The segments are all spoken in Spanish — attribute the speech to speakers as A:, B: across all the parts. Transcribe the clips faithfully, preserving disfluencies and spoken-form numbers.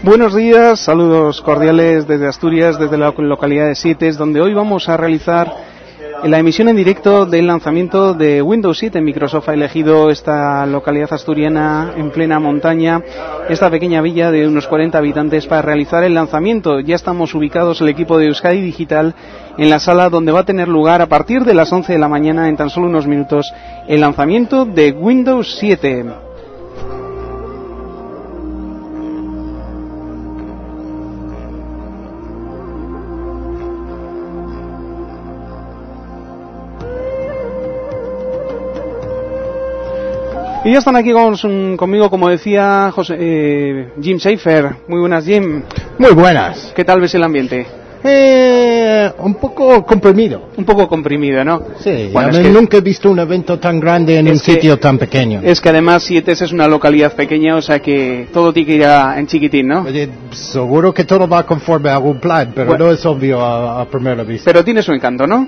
A: Buenos días, saludos cordiales desde Asturias, desde la localidad de Sietes, donde hoy vamos a realizar la emisión en directo del lanzamiento de Windows siete. Microsoft ha elegido esta localidad asturiana en plena montaña, esta pequeña villa de unos cuarenta habitantes, para realizar el lanzamiento. Ya estamos ubicados, el equipo de Euskadi Digital, en la sala donde va a tener lugar a partir de las once de la mañana, en tan solo unos minutos, el lanzamiento de Windows siete. Y ya están aquí con, conmigo, como decía José, eh, Jim Schaefer. Muy buenas, Jim.
B: Muy buenas.
A: ¿Qué tal ves el ambiente?
B: Eh, un poco comprimido.
A: Un poco comprimido, ¿no?
B: Sí,
A: bueno,
B: a
A: es
B: mí
A: que,
B: nunca he visto un evento tan grande en un sitio tan pequeño.
A: Es que además Sietes es una localidad pequeña, o sea que todo tiene que ir a, en chiquitín, ¿no?
B: Oye, seguro que todo va conforme a algún plan, pero bueno, no es obvio a, a primera vista.
A: Pero tiene su encanto, ¿no?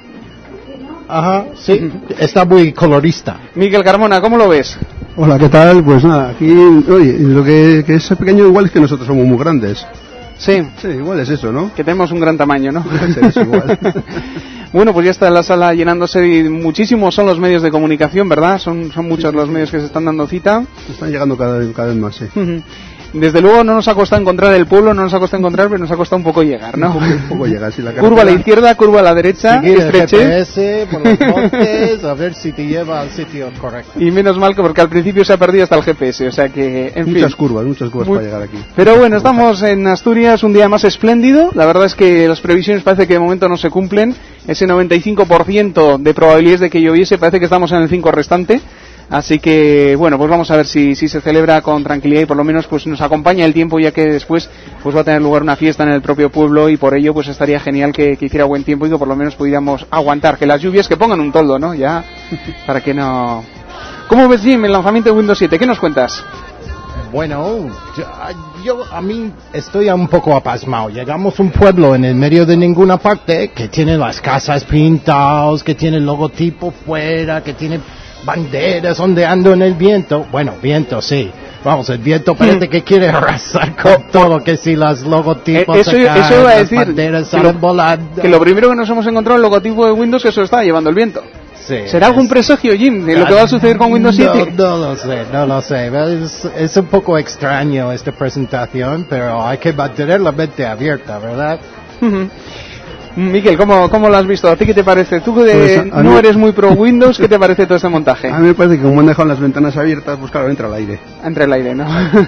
B: Ajá, sí, está muy colorista.
A: Miguel Carmona, ¿cómo lo ves?
C: Hola, ¿qué tal? Pues nada, aquí, oye, lo que, que es pequeño igual es que nosotros somos muy grandes.
A: Sí.
C: Sí, igual es eso, ¿no?
A: Que tenemos un gran tamaño, ¿no?
C: Es igual.
A: Bueno, pues ya está la sala llenándose y muchísimos son los medios de comunicación, ¿verdad? Son, son muchos sí, los medios que se están dando cita.
C: Están llegando cada vez, cada vez más, sí.
A: Desde luego no nos ha costado encontrar el pueblo, no nos ha costado encontrar, pero nos ha costado un poco llegar, ¿no?
C: Un poco, un poco llegar, sí, la
A: curva a la izquierda, curva a la derecha,
B: seguir el
A: estreche.
B: G P S por los montes, a ver si te lleva al sitio correcto.
A: Y menos mal que porque al principio se ha perdido hasta el G P S, o sea que, en
C: muchas
A: fin.
C: curvas, muchas curvas
A: Muy...
C: para llegar aquí.
A: Pero bueno, estamos en Asturias, un día más espléndido. La verdad es que las previsiones parece que de momento no se cumplen. Ese noventa y cinco por ciento de probabilidades de que lloviese, parece que estamos en el cinco por ciento restante. Así que, bueno, pues vamos a ver si, si se celebra con tranquilidad y por lo menos pues nos acompaña el tiempo, ya que después pues va a tener lugar una fiesta en el propio pueblo y por ello pues estaría genial que, que hiciera buen tiempo y que por lo menos pudiéramos aguantar, que las lluvias que pongan un toldo, ¿no? Ya, para que no... ¿Cómo ves, Jim, el lanzamiento de Windows siete? ¿Qué nos cuentas?
B: Bueno, yo, yo a mí estoy un poco apasmado. Llegamos a un pueblo en el medio de ninguna parte que tiene las casas pintadas, que tiene el logotipo fuera, que tiene banderas ondeando en el viento. Bueno, viento sí. Vamos, el viento parece que quiere arrasar con todo, que si las logotipos
A: eh, eso,
B: se caen,
A: eso iba a
B: las
A: decir,
B: banderas salen volando.
A: Que lo primero que nos hemos encontrado el logotipo de Windows, que se lo está llevando el viento.
B: Sí,
A: ¿Será algún presagio, Jim, de lo que va a suceder con Windows siete?
B: No, no lo sé, no lo sé. Es, es un poco extraño esta presentación, pero hay que mantener la mente abierta, ¿verdad?
A: Uh-huh. Miguel, ¿cómo, ¿cómo lo has visto? ¿A ti qué te parece? Tú que de, pues no mí, eres muy pro Windows, ¿qué te parece todo este montaje?
C: A mí me parece que como han dejado las ventanas abiertas, pues claro, entra el aire.
A: Entra el aire, ¿no?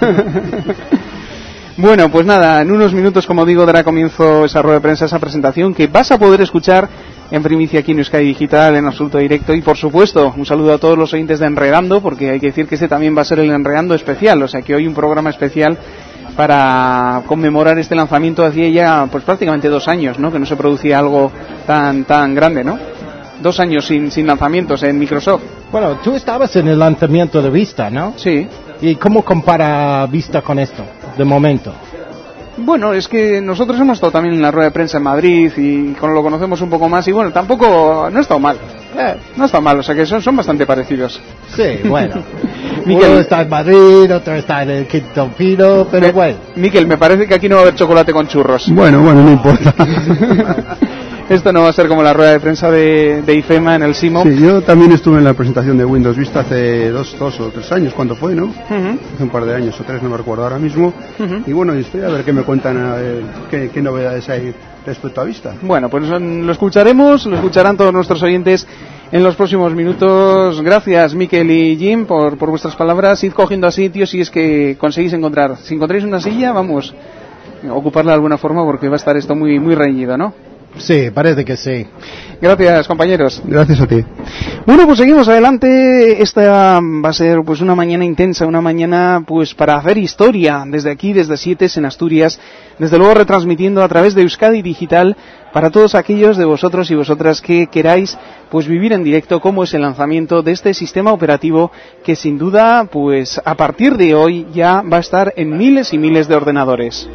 A: Bueno, pues nada, en unos minutos, como digo, dará comienzo esa rueda de prensa, esa presentación que vas a poder escuchar en primicia aquí en Euskadi Digital, en absoluto directo. Y por supuesto, un saludo a todos los oyentes de Enredando, porque hay que decir que este también va a ser el Enredando especial, o sea que hoy un programa especial para conmemorar este lanzamiento. Hacía ya pues prácticamente dos años, ¿no?, que no se producía algo tan tan grande, ¿no? Dos años sin, sin lanzamientos en Microsoft.
B: Bueno, tú estabas en el lanzamiento de Vista, ¿no?
A: Sí.
B: ¿Y cómo compara Vista con esto, de momento?
A: Bueno, es que nosotros hemos estado también en la rueda de prensa en Madrid y con lo conocemos un poco más y bueno, tampoco, no ha estado mal. Eh, no ha estado mal, o sea que son, son bastante parecidos.
B: Sí, bueno.
A: Miquel,
B: uno está en Madrid, otro está en el Quinto Pino, pero
A: me,
B: bueno.
A: Miquel, me parece que aquí no va a haber chocolate con churros.
C: Bueno, bueno, no importa.
A: Esto no va a ser como la rueda de prensa de, de IFEMA en el SIMO.
C: Sí, yo también estuve en la presentación de Windows Vista hace dos, dos o tres años, ¿cuándo fue, no? Uh-huh. Hace un par de años o tres, no me recuerdo ahora mismo. Uh-huh. Y bueno, estoy a ver qué me cuentan, a ver qué, qué novedades hay respecto a Vista.
A: Bueno, pues lo escucharemos, lo escucharán todos nuestros oyentes en los próximos minutos. Gracias, Miquel y Jim, por, por vuestras palabras. Id cogiendo sitios si es que conseguís encontrar. Si encontráis una silla, vamos a ocuparla de alguna forma porque va a estar esto muy, muy reñido, ¿no?
B: Sí, parece que sí.
A: Gracias, compañeros.
C: Gracias a ti.
A: Bueno, pues seguimos adelante. Esta va a ser pues una mañana intensa, una mañana pues para hacer historia desde aquí, desde Sietes en Asturias, desde luego retransmitiendo a través de Euskadi Digital para todos aquellos de vosotros y vosotras que queráis pues vivir en directo cómo es el lanzamiento de este sistema operativo que sin duda pues a partir de hoy ya va a estar en miles y miles de ordenadores.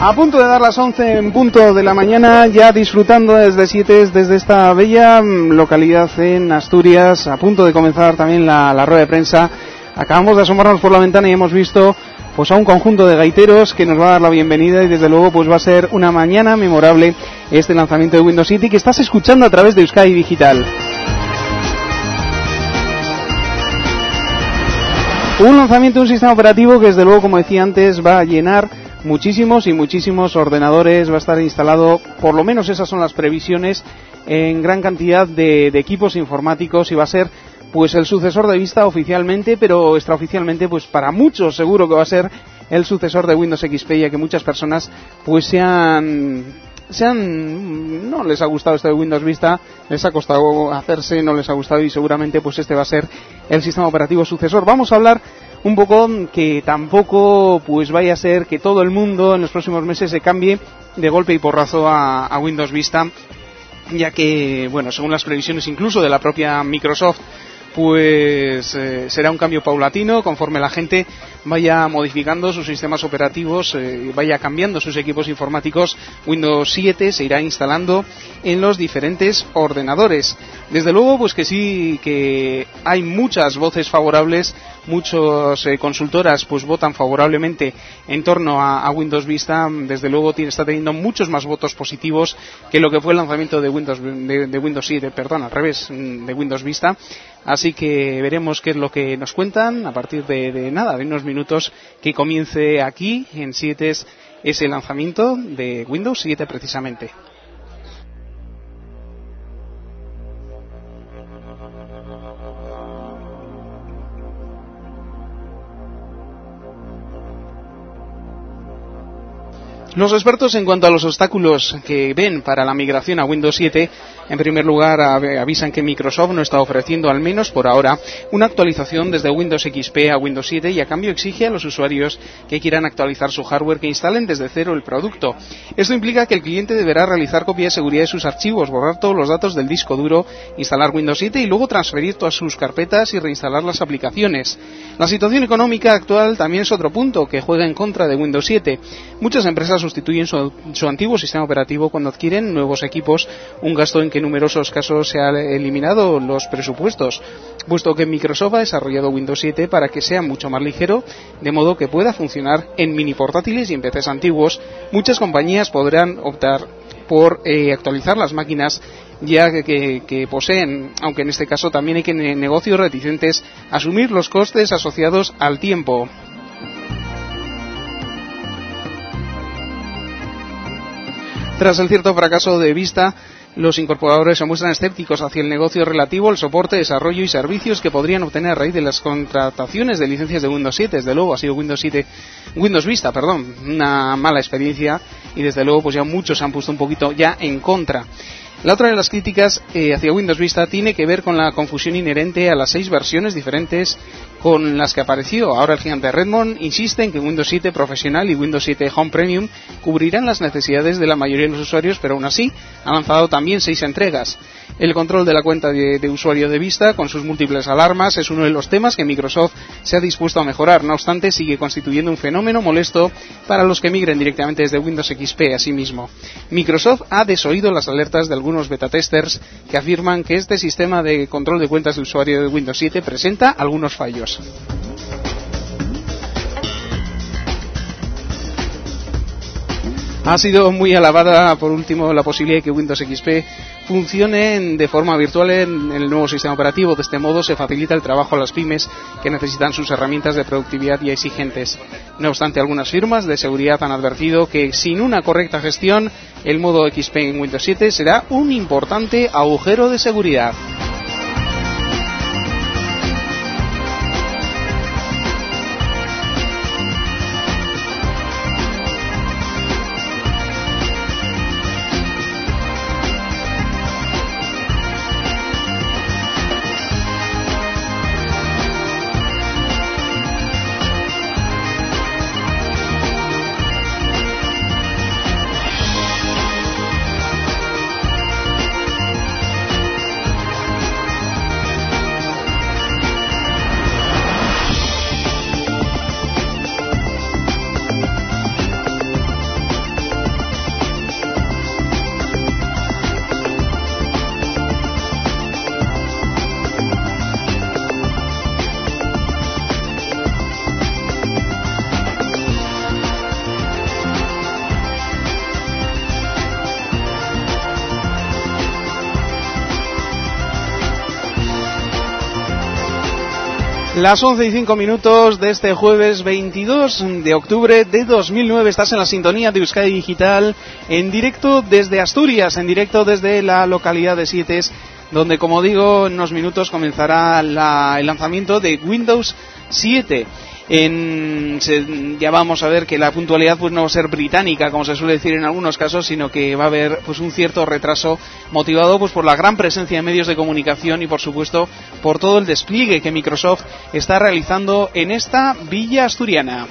A: A punto de dar las once en punto de la mañana, ya disfrutando desde siete desde esta bella localidad en Asturias, a punto de comenzar también la, la rueda de prensa. Acabamos de asomarnos por la ventana y hemos visto pues a un conjunto de gaiteros que nos va a dar la bienvenida y desde luego pues va a ser una mañana memorable este lanzamiento de Windows siete que estás escuchando a través de Euskadi Digital. Un lanzamiento de un sistema operativo que desde luego, como decía antes, va a llenar muchísimos y muchísimos ordenadores, va a estar instalado, por lo menos esas son las previsiones, en gran cantidad de, de equipos informáticos y va a ser pues el sucesor de Vista oficialmente, pero extraoficialmente pues para muchos seguro que va a ser el sucesor de Windows X P, ya que muchas personas pues se han, se han no les ha gustado este de Windows Vista, les ha costado hacerse, no les ha gustado y seguramente pues este va a ser el sistema operativo sucesor. Vamos a hablar un poco que tampoco pues vaya a ser que todo el mundo en los próximos meses se cambie de golpe y porrazo a, a Windows Vista, ya que, bueno, según las previsiones incluso de la propia Microsoft, pues eh, será un cambio paulatino conforme la gente vaya modificando sus sistemas operativos, eh, vaya cambiando sus equipos informáticos. Windows siete se irá instalando en los diferentes ordenadores. Desde luego, pues que sí, que hay muchas voces favorables, muchas eh, consultoras pues votan favorablemente en torno a, a Windows Vista. Desde luego tiene, está teniendo muchos más votos positivos que lo que fue el lanzamiento de Windows de, de Windows siete, perdón, al revés, de Windows Vista. Así que veremos qué es lo que nos cuentan a partir de, de nada, de unos minutos que comience aquí en siete ese lanzamiento de Windows siete precisamente. Los expertos en cuanto a los obstáculos que ven para la migración a Windows siete, en primer lugar avisan que Microsoft no está ofreciendo, al menos por ahora, una actualización desde Windows X P a Windows siete y a cambio exige a los usuarios que quieran actualizar su hardware que instalen desde cero el producto. Esto implica que el cliente deberá realizar copia de seguridad de sus archivos, borrar todos los datos del disco duro, instalar Windows siete y luego transferir todas sus carpetas y reinstalar las aplicaciones. La situación económica actual también es otro punto que juega en contra de Windows siete. Muchas empresas sustituyen su, su antiguo sistema operativo cuando adquieren nuevos equipos, un gasto en que en numerosos casos se han eliminado los presupuestos, puesto que Microsoft ha desarrollado Windows siete para que sea mucho más ligero, de modo que pueda funcionar en mini portátiles y en P Cs antiguos. Muchas compañías podrán optar por eh, actualizar las máquinas ya que, que, que poseen, aunque en este caso también hay que en negocios reticentes asumir los costes asociados al tiempo. Tras el cierto fracaso de Vista, los incorporadores se muestran escépticos hacia el negocio relativo al soporte, desarrollo y servicios que podrían obtener a raíz de las contrataciones de licencias de Windows siete. Desde luego ha sido Windows siete, Windows Vista, perdón, una mala experiencia y desde luego pues ya muchos se han puesto un poquito ya en contra. La otra de las críticas eh, hacia Windows Vista tiene que ver con la confusión inherente a las seis versiones diferentes con las que apareció. Ahora el gigante Redmond insiste en que Windows siete Profesional y Windows siete Home Premium cubrirán las necesidades de la mayoría de los usuarios, pero aún así ha lanzado también seis entregas. El control de la cuenta de, de usuario de Vista, con sus múltiples alarmas, es uno de los temas que Microsoft se ha dispuesto a mejorar. No obstante, sigue constituyendo un fenómeno molesto para los que migren directamente desde Windows X P. Asimismo, Microsoft ha desoído las alertas de algunos beta testers que afirman que este sistema de control de cuentas de usuario de Windows siete presenta algunos fallos. Ha sido muy alabada, por último, la posibilidad de que Windows X P funcione de forma virtual en el nuevo sistema operativo. De este modo se facilita el trabajo a las pymes que necesitan sus herramientas de productividad ya exigentes. No obstante, algunas firmas de seguridad han advertido que sin una correcta gestión, el modo X P en Windows siete será un importante agujero de seguridad. Las once y cinco minutos de este jueves veintidós de octubre de dos mil nueve. Estás en la sintonía de Euskadi Digital, en directo desde Asturias, en directo desde la localidad de Sietes, donde, como digo, en unos minutos comenzará la, el lanzamiento de Windows siete. En, se, ya vamos a ver que la puntualidad pues no va a ser británica, como se suele decir en algunos casos, sino que va a haber pues un cierto retraso motivado pues por la gran presencia de medios de comunicación y, por supuesto, por todo el despliegue que Microsoft está realizando en esta villa asturiana.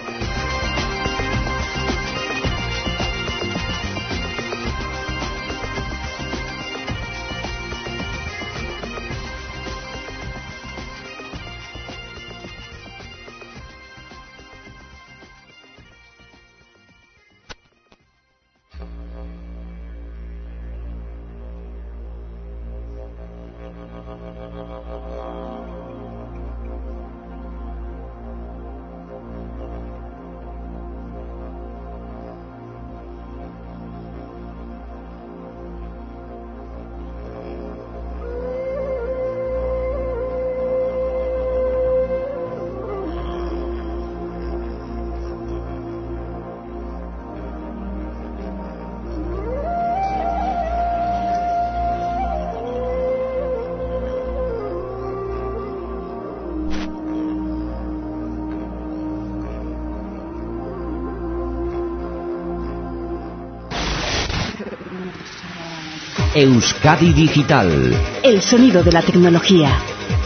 D: Euskadi Digital.
E: El sonido de la tecnología.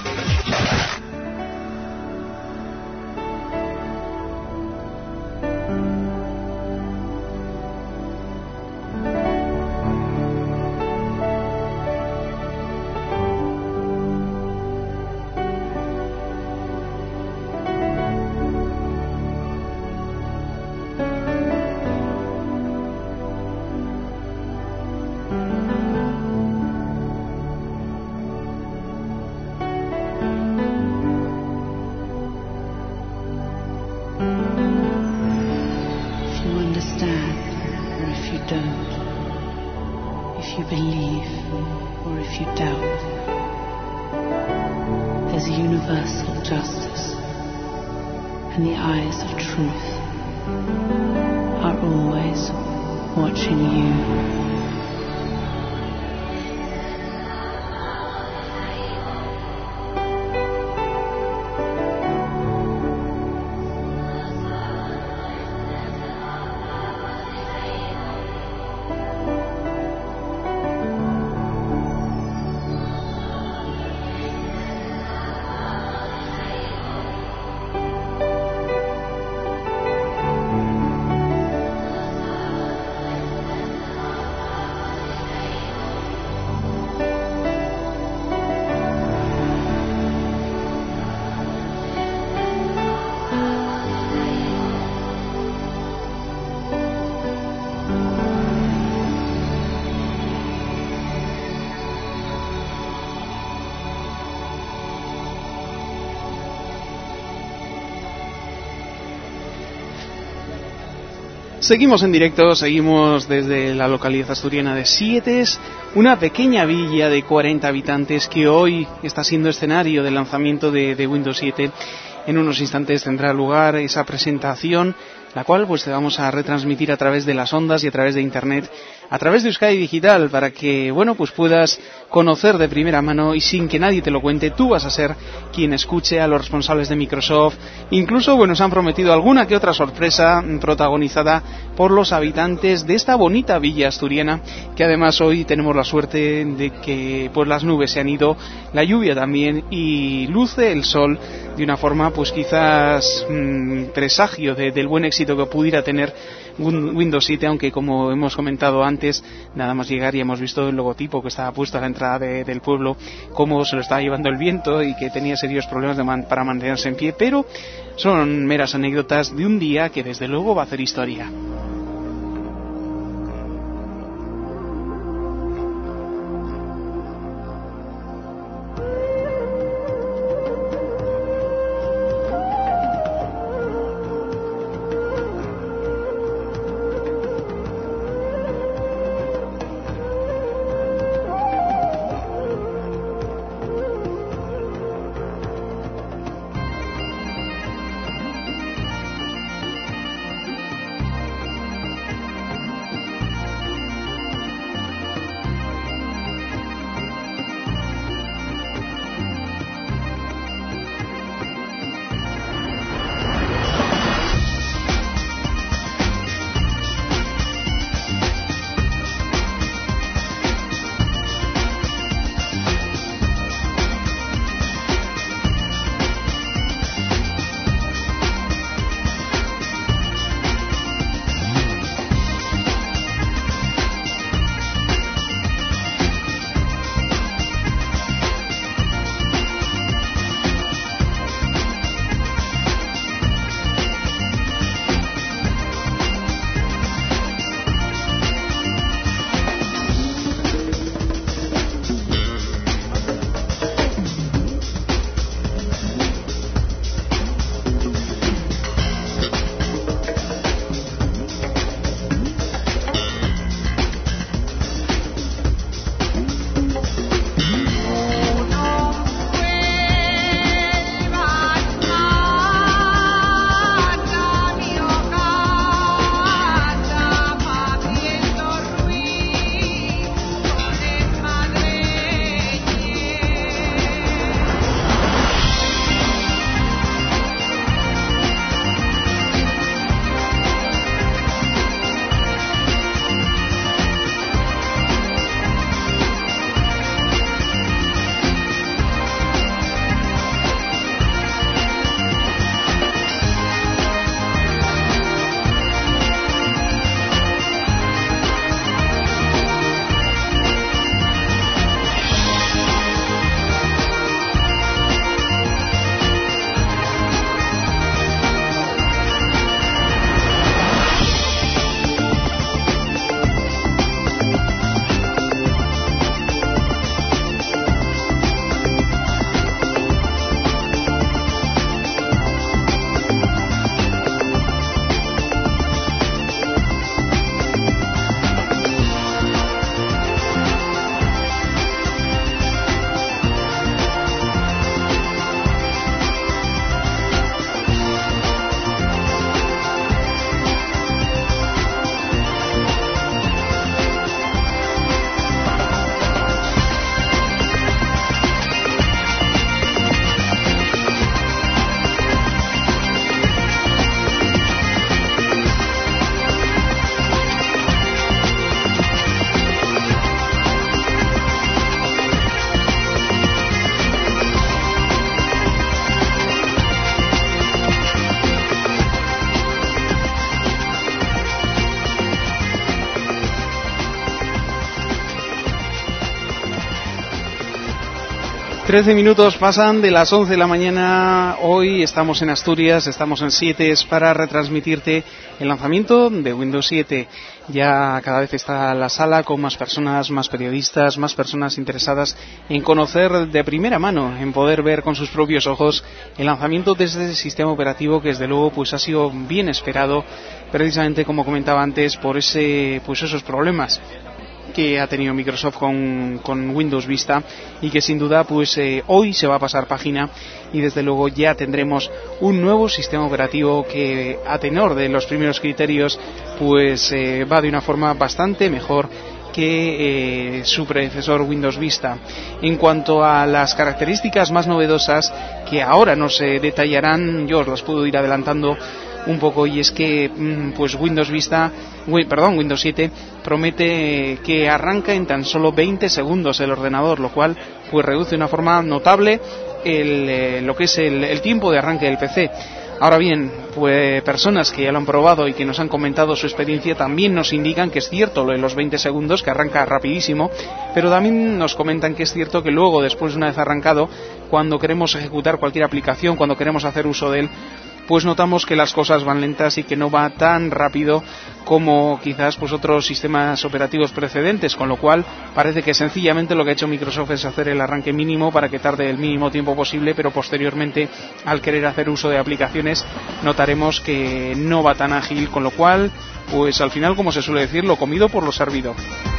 A: Seguimos en directo, seguimos desde la localidad asturiana de Sietes, una pequeña villa de cuarenta habitantes que hoy está siendo escenario del lanzamiento de, de Windows siete. En unos instantes tendrá lugar esa presentación, la cual pues te vamos a retransmitir a través de las ondas y a través de Internet, a través de Euskadi Digital, para que bueno pues puedas conocer de primera mano y sin que nadie te lo cuente. Tú vas a ser quien escuche a los responsables de Microsoft. Incluso bueno, nos han prometido alguna que otra sorpresa protagonizada por los habitantes de esta bonita villa asturiana, que además hoy tenemos la suerte de que pues las nubes se han ido, la lluvia también, y luce el sol de una forma pues quizás mmm, presagio de, del buen éxito que pudiera tener Windows siete, aunque como hemos comentado antes, nada más llegar y hemos visto el logotipo que estaba puesto a la entrada de, del pueblo, cómo se lo estaba llevando el viento y que tenía serios problemas de man, para mantenerse en pie, pero son meras anécdotas de un día que desde luego va a hacer historia. trece minutos pasan de las once de la mañana. Hoy estamos en Asturias, estamos en siete para retransmitirte el lanzamiento de Windows siete. Ya cada vez está la sala con más personas, más periodistas, más personas interesadas en conocer de primera mano, en poder ver con sus propios ojos el lanzamiento de este sistema operativo que desde luego pues ha sido bien esperado, precisamente como comentaba antes, por ese pues esos problemas que ha tenido Microsoft con, con Windows Vista, y que sin duda pues eh, hoy se va a pasar página y desde luego ya tendremos un nuevo sistema operativo que, a tenor de los primeros criterios, pues eh, va de una forma bastante mejor que eh, su predecesor Windows Vista. En cuanto a las características más novedosas que ahora nos eh, detallarán, yo os las puedo ir adelantando un poco, y es que pues Windows Vista, perdón, Windows siete promete que arranca en tan solo veinte segundos el ordenador, lo cual pues reduce de una forma notable el, eh, lo que es el, el tiempo de arranque del P C. Ahora bien, pues personas que ya lo han probado y que nos han comentado su experiencia también nos indican que es cierto lo de los veinte segundos, que arranca rapidísimo, pero también nos comentan que es cierto que luego, después de una vez arrancado, cuando queremos ejecutar cualquier aplicación, cuando queremos hacer uso de él, pues notamos que las cosas van lentas y que no va tan rápido como quizás pues otros sistemas operativos precedentes, con lo cual parece que sencillamente lo que ha hecho Microsoft es hacer el arranque mínimo para que tarde el mínimo tiempo posible, pero posteriormente, al querer hacer uso de aplicaciones, notaremos que no va tan ágil, con lo cual pues al final, como se suele decir, lo comido por lo servido.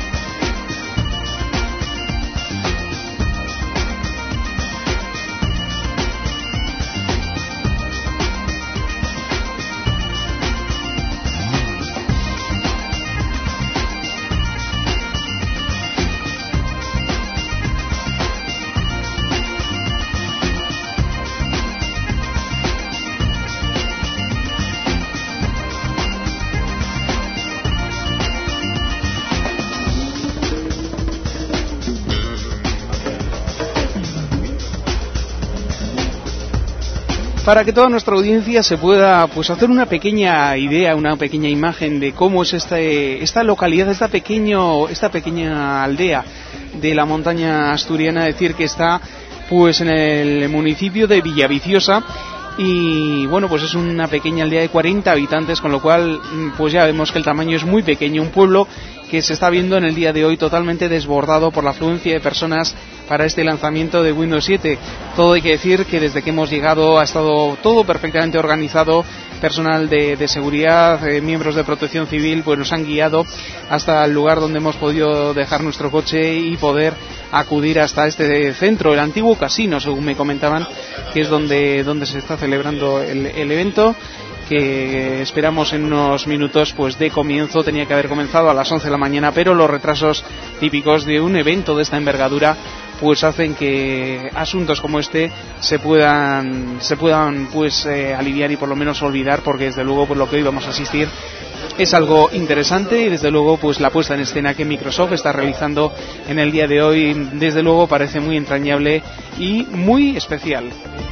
A: Para que toda nuestra audiencia se pueda pues hacer una pequeña idea, una pequeña imagen de cómo es este, esta localidad, esta, pequeño, esta pequeña aldea de la montaña asturiana, decir que está pues en el municipio de Villaviciosa, y bueno, pues es una pequeña aldea de cuarenta habitantes, con lo cual pues ya vemos que el tamaño es muy pequeño, un pueblo que se está viendo en el día de hoy totalmente desbordado por la afluencia de personas para este lanzamiento de Windows siete. Todo hay que decir que desde que hemos llegado ha estado todo perfectamente organizado, personal de, de seguridad, eh, miembros de protección civil, pues nos han guiado hasta el lugar donde hemos podido dejar nuestro coche y poder acudir hasta este centro, el antiguo casino, según me comentaban, que es donde, donde se está celebrando el, el evento, que esperamos en unos minutos pues de comienzo. Tenía que haber comenzado a las once de la mañana, pero los retrasos típicos de un evento de esta envergadura pues hacen que asuntos como este se puedan se puedan pues eh, aliviar y por lo menos olvidar, porque desde luego por lo que hoy vamos a asistir es algo interesante, y desde luego pues la puesta en escena que Microsoft está realizando en el día de hoy desde luego parece muy entrañable y muy especial.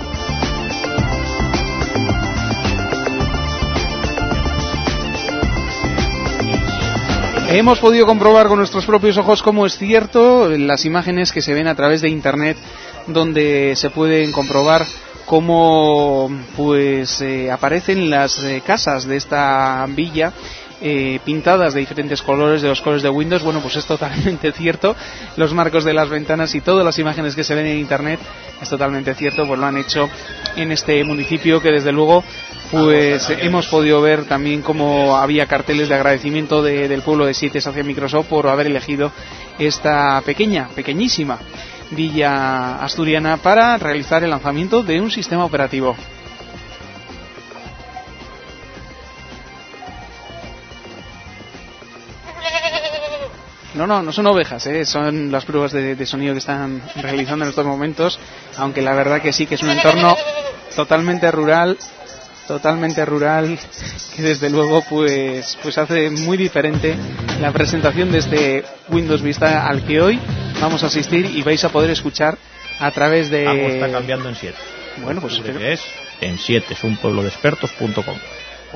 A: Hemos podido comprobar con nuestros propios ojos cómo es cierto las imágenes que se ven a través de internet, donde se pueden comprobar cómo pues eh, aparecen las eh, casas de esta villa eh, pintadas de diferentes colores, de los colores de Windows. Bueno, pues es totalmente cierto. Los marcos de las ventanas y todas las imágenes que se ven en internet es totalmente cierto, pues lo han hecho en este municipio, que desde luego pues hemos podido ver también cómo había carteles de agradecimiento de, del pueblo de Sietes hacia Microsoft por haber elegido esta pequeña, pequeñísima villa asturiana para realizar el lanzamiento de un sistema operativo. No, no, no son ovejas, ¿eh? Son las pruebas de, de sonido que están realizando en estos momentos, aunque la verdad que sí que es un entorno totalmente rural, totalmente rural, que desde luego pues pues hace muy diferente la presentación de este Windows Vista al que hoy vamos a asistir y vais a poder escuchar a través de...
F: Algo está cambiando en siete.
A: Bueno, pues
F: ¿qué es? En siete, es un pueblo de expertos punto com.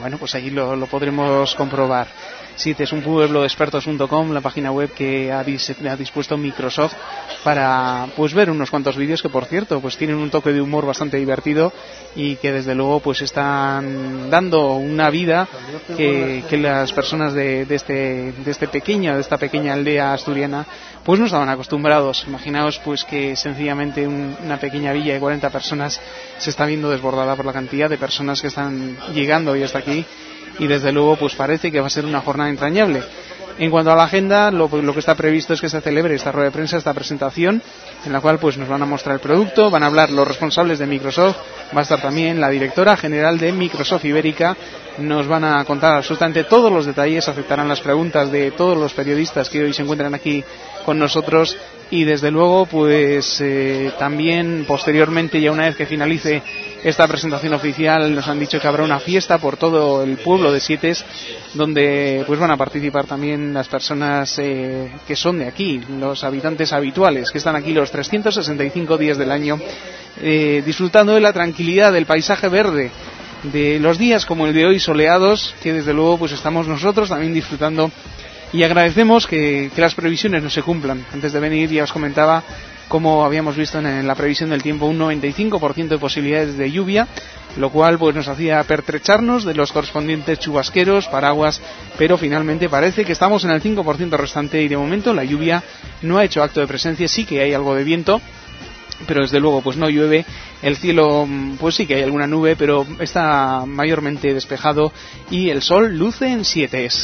A: bueno, pues allí lo, lo podremos comprobar. Siete es un pueblo de expertos punto com, la página web que ha, dis, ha dispuesto Microsoft para pues ver unos cuantos vídeos que, por cierto, pues tienen un toque de humor bastante divertido y que desde luego pues están dando una vida que, que las personas de, de este de este pequeño de esta pequeña aldea asturiana pues no estaban acostumbrados. Imaginaos pues que sencillamente un, una pequeña villa de cuarenta personas se está viendo desbordada por la cantidad de personas que están llegando hoy hasta aquí, y desde luego pues parece que va a ser una jornada entrañable. En cuanto a la agenda, lo, lo que está previsto es que se celebre esta rueda de prensa, esta presentación, en la cual pues nos van a mostrar el producto, van a hablar los responsables de Microsoft, va a estar también la directora general de Microsoft Ibérica, nos van a contar absolutamente todos los detalles, aceptarán las preguntas de todos los periodistas que hoy se encuentran aquí con nosotros, y desde luego pues eh, también posteriormente, ya una vez que finalice esta presentación oficial, nos han dicho que habrá una fiesta por todo el pueblo de Sietes, donde pues van a participar también las personas eh, que son de aquí, los habitantes habituales que están aquí los trescientos sesenta y cinco días del año, eh, disfrutando de la tranquilidad, del paisaje verde, de los días como el de hoy soleados, que desde luego pues estamos nosotros también disfrutando. Y agradecemos que, que las previsiones no se cumplan. Antes de venir ya os comentaba cómo habíamos visto en, en la previsión del tiempo un noventa y cinco por ciento de posibilidades de lluvia, lo cual pues nos hacía pertrecharnos de los correspondientes chubasqueros, paraguas, pero finalmente parece que estamos en el cinco por ciento restante y de momento la lluvia no ha hecho acto de presencia. Sí que hay algo de viento, pero desde luego pues no llueve, el cielo pues sí que hay alguna nube, pero está mayormente despejado y el sol luce en Sietes.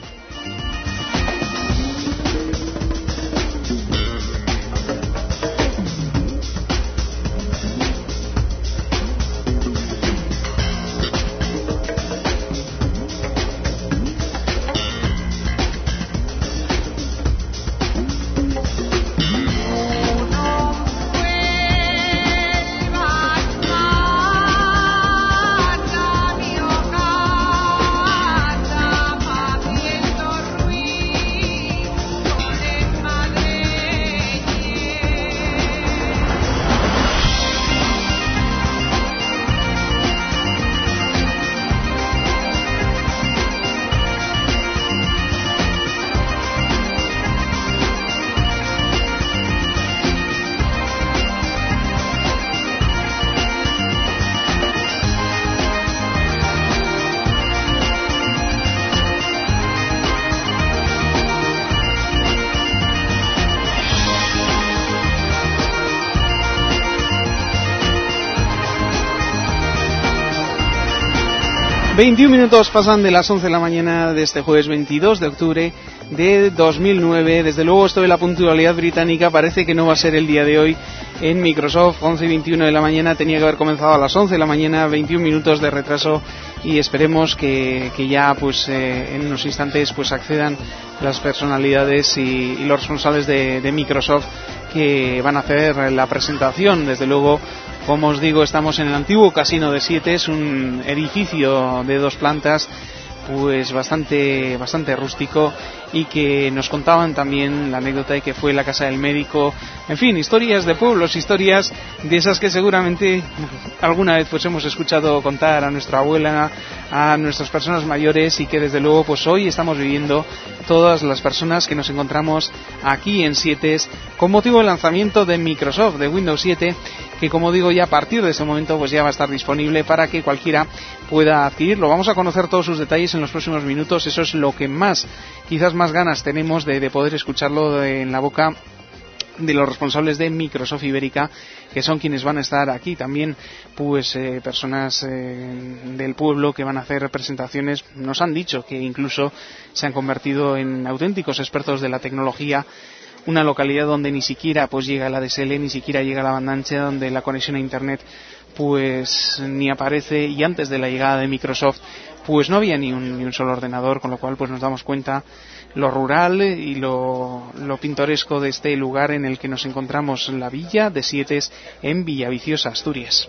A: veintiún minutos pasan de las once de la mañana de este jueves veintidós de octubre de dos mil nueve. Desde luego esto de la puntualidad británica parece que no va a ser el día de hoy en Microsoft. Once y veintiuno de la mañana, tenía que haber comenzado a las once de la mañana, veintiún minutos de retraso, y esperemos que, que ya pues eh, en unos instantes pues accedan las personalidades y, y los responsables de, de Microsoft que van a hacer la presentación. Desde luego, como os digo, estamos en el antiguo Casino de Sietes, un edificio de dos plantas pues bastante bastante rústico, y que nos contaban también la anécdota de que fue la casa del médico. En fin, historias de pueblos, historias de esas que seguramente alguna vez pues hemos escuchado contar a nuestra abuela, a nuestras personas mayores, y que desde luego pues hoy estamos viviendo todas las personas que nos encontramos aquí en Sietes con motivo del lanzamiento de Microsoft, de Windows siete, que como digo ya a partir de ese momento pues ya va a estar disponible para que cualquiera pueda adquirirlo. Vamos a conocer todos sus detalles en los próximos minutos. Eso es lo que más, quizás más ganas tenemos de, de poder escucharlo de, en la boca de los responsables de Microsoft Ibérica, que son quienes van a estar aquí. También pues eh, personas eh, del pueblo que van a hacer presentaciones. Nos han dicho que incluso se han convertido en auténticos expertos de la tecnología. Una localidad donde ni siquiera pues llega el A D S L, ni siquiera llega la banda ancha, donde la conexión a internet pues ni aparece, y antes de la llegada de Microsoft pues no había ni un, ni un solo ordenador, con lo cual pues nos damos cuenta lo rural y lo, lo pintoresco de este lugar en el que nos encontramos, la villa de Sietes en Villaviciosa, Asturias.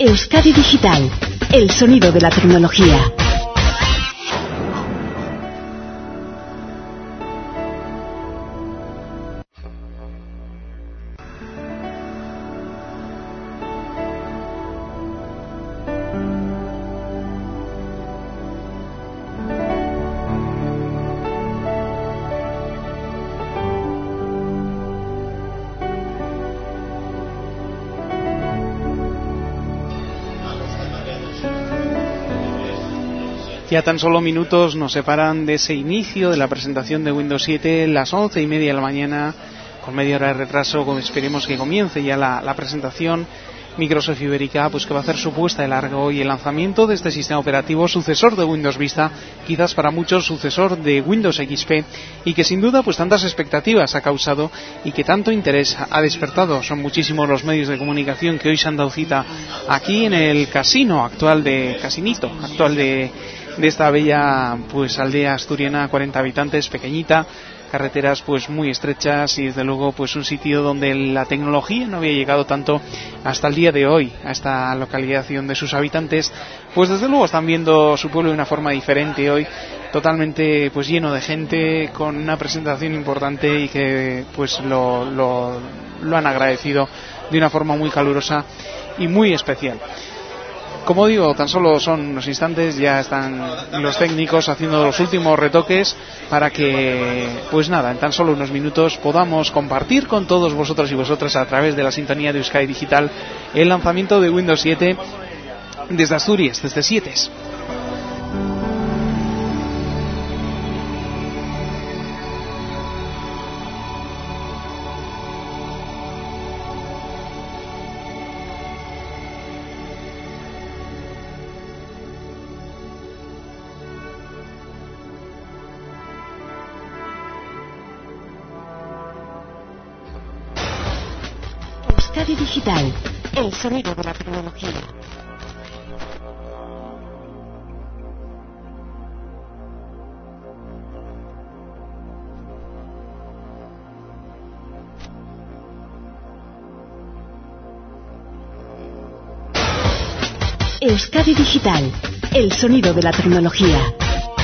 E: Euskadi Digital, el sonido de la tecnología.
A: Ya tan solo minutos nos separan de ese inicio de la presentación de Windows siete, las once y media de la mañana, con media hora de retraso. Esperemos que comience ya la, la presentación. Microsoft Ibérica, pues que va a hacer su puesta de largo y el lanzamiento de este sistema operativo, sucesor de Windows Vista, quizás para muchos sucesor de Windows X P, y que sin duda pues tantas expectativas ha causado y que tanto interés ha despertado. Son muchísimos los medios de comunicación que hoy se han dado cita aquí en el casino actual de Casinito, actual de de esta bella pues aldea asturiana, cuarenta habitantes, pequeñita, carreteras pues muy estrechas y desde luego pues un sitio donde la tecnología no había llegado tanto hasta el día de hoy a esta localidad, y donde sus habitantes pues desde luego están viendo su pueblo de una forma diferente hoy, totalmente pues lleno de gente, con una presentación importante y que pues lo, lo, lo han agradecido de una forma muy calurosa y muy especial. Como digo, tan solo son unos instantes, ya están los técnicos haciendo los últimos retoques para que, pues nada, en tan solo unos minutos podamos compartir con todos vosotros y vosotras a través de la sintonía de Euskadi Digital el lanzamiento de Windows siete desde Asturias, desde Sietes.
E: Euskadi Digital, el sonido de la tecnología. Euskadi Digital, el sonido de la tecnología.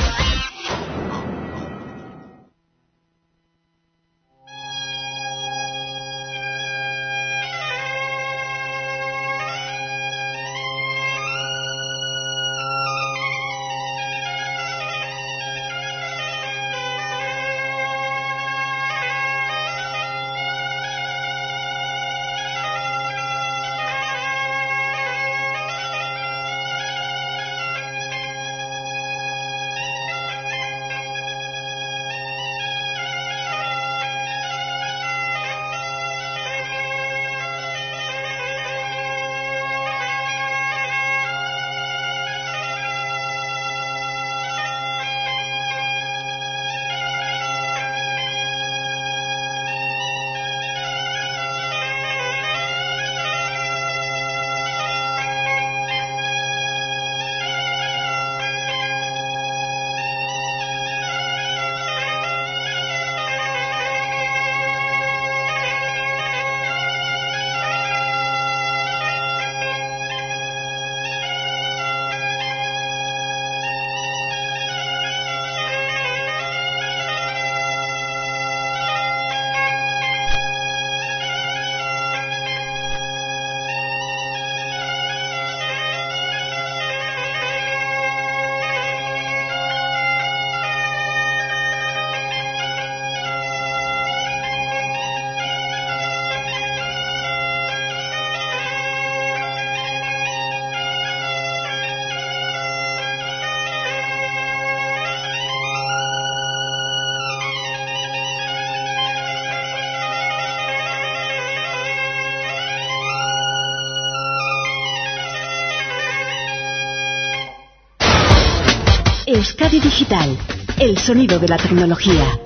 E: Euskadi Digital, el sonido de la tecnología.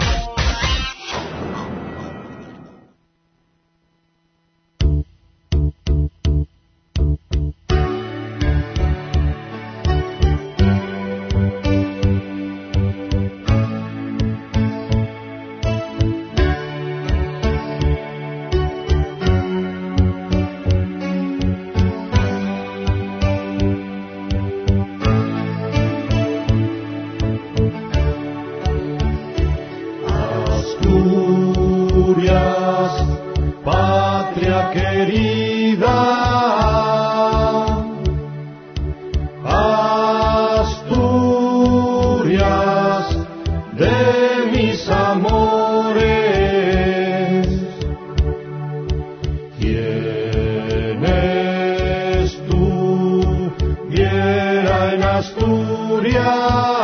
F: Asturias,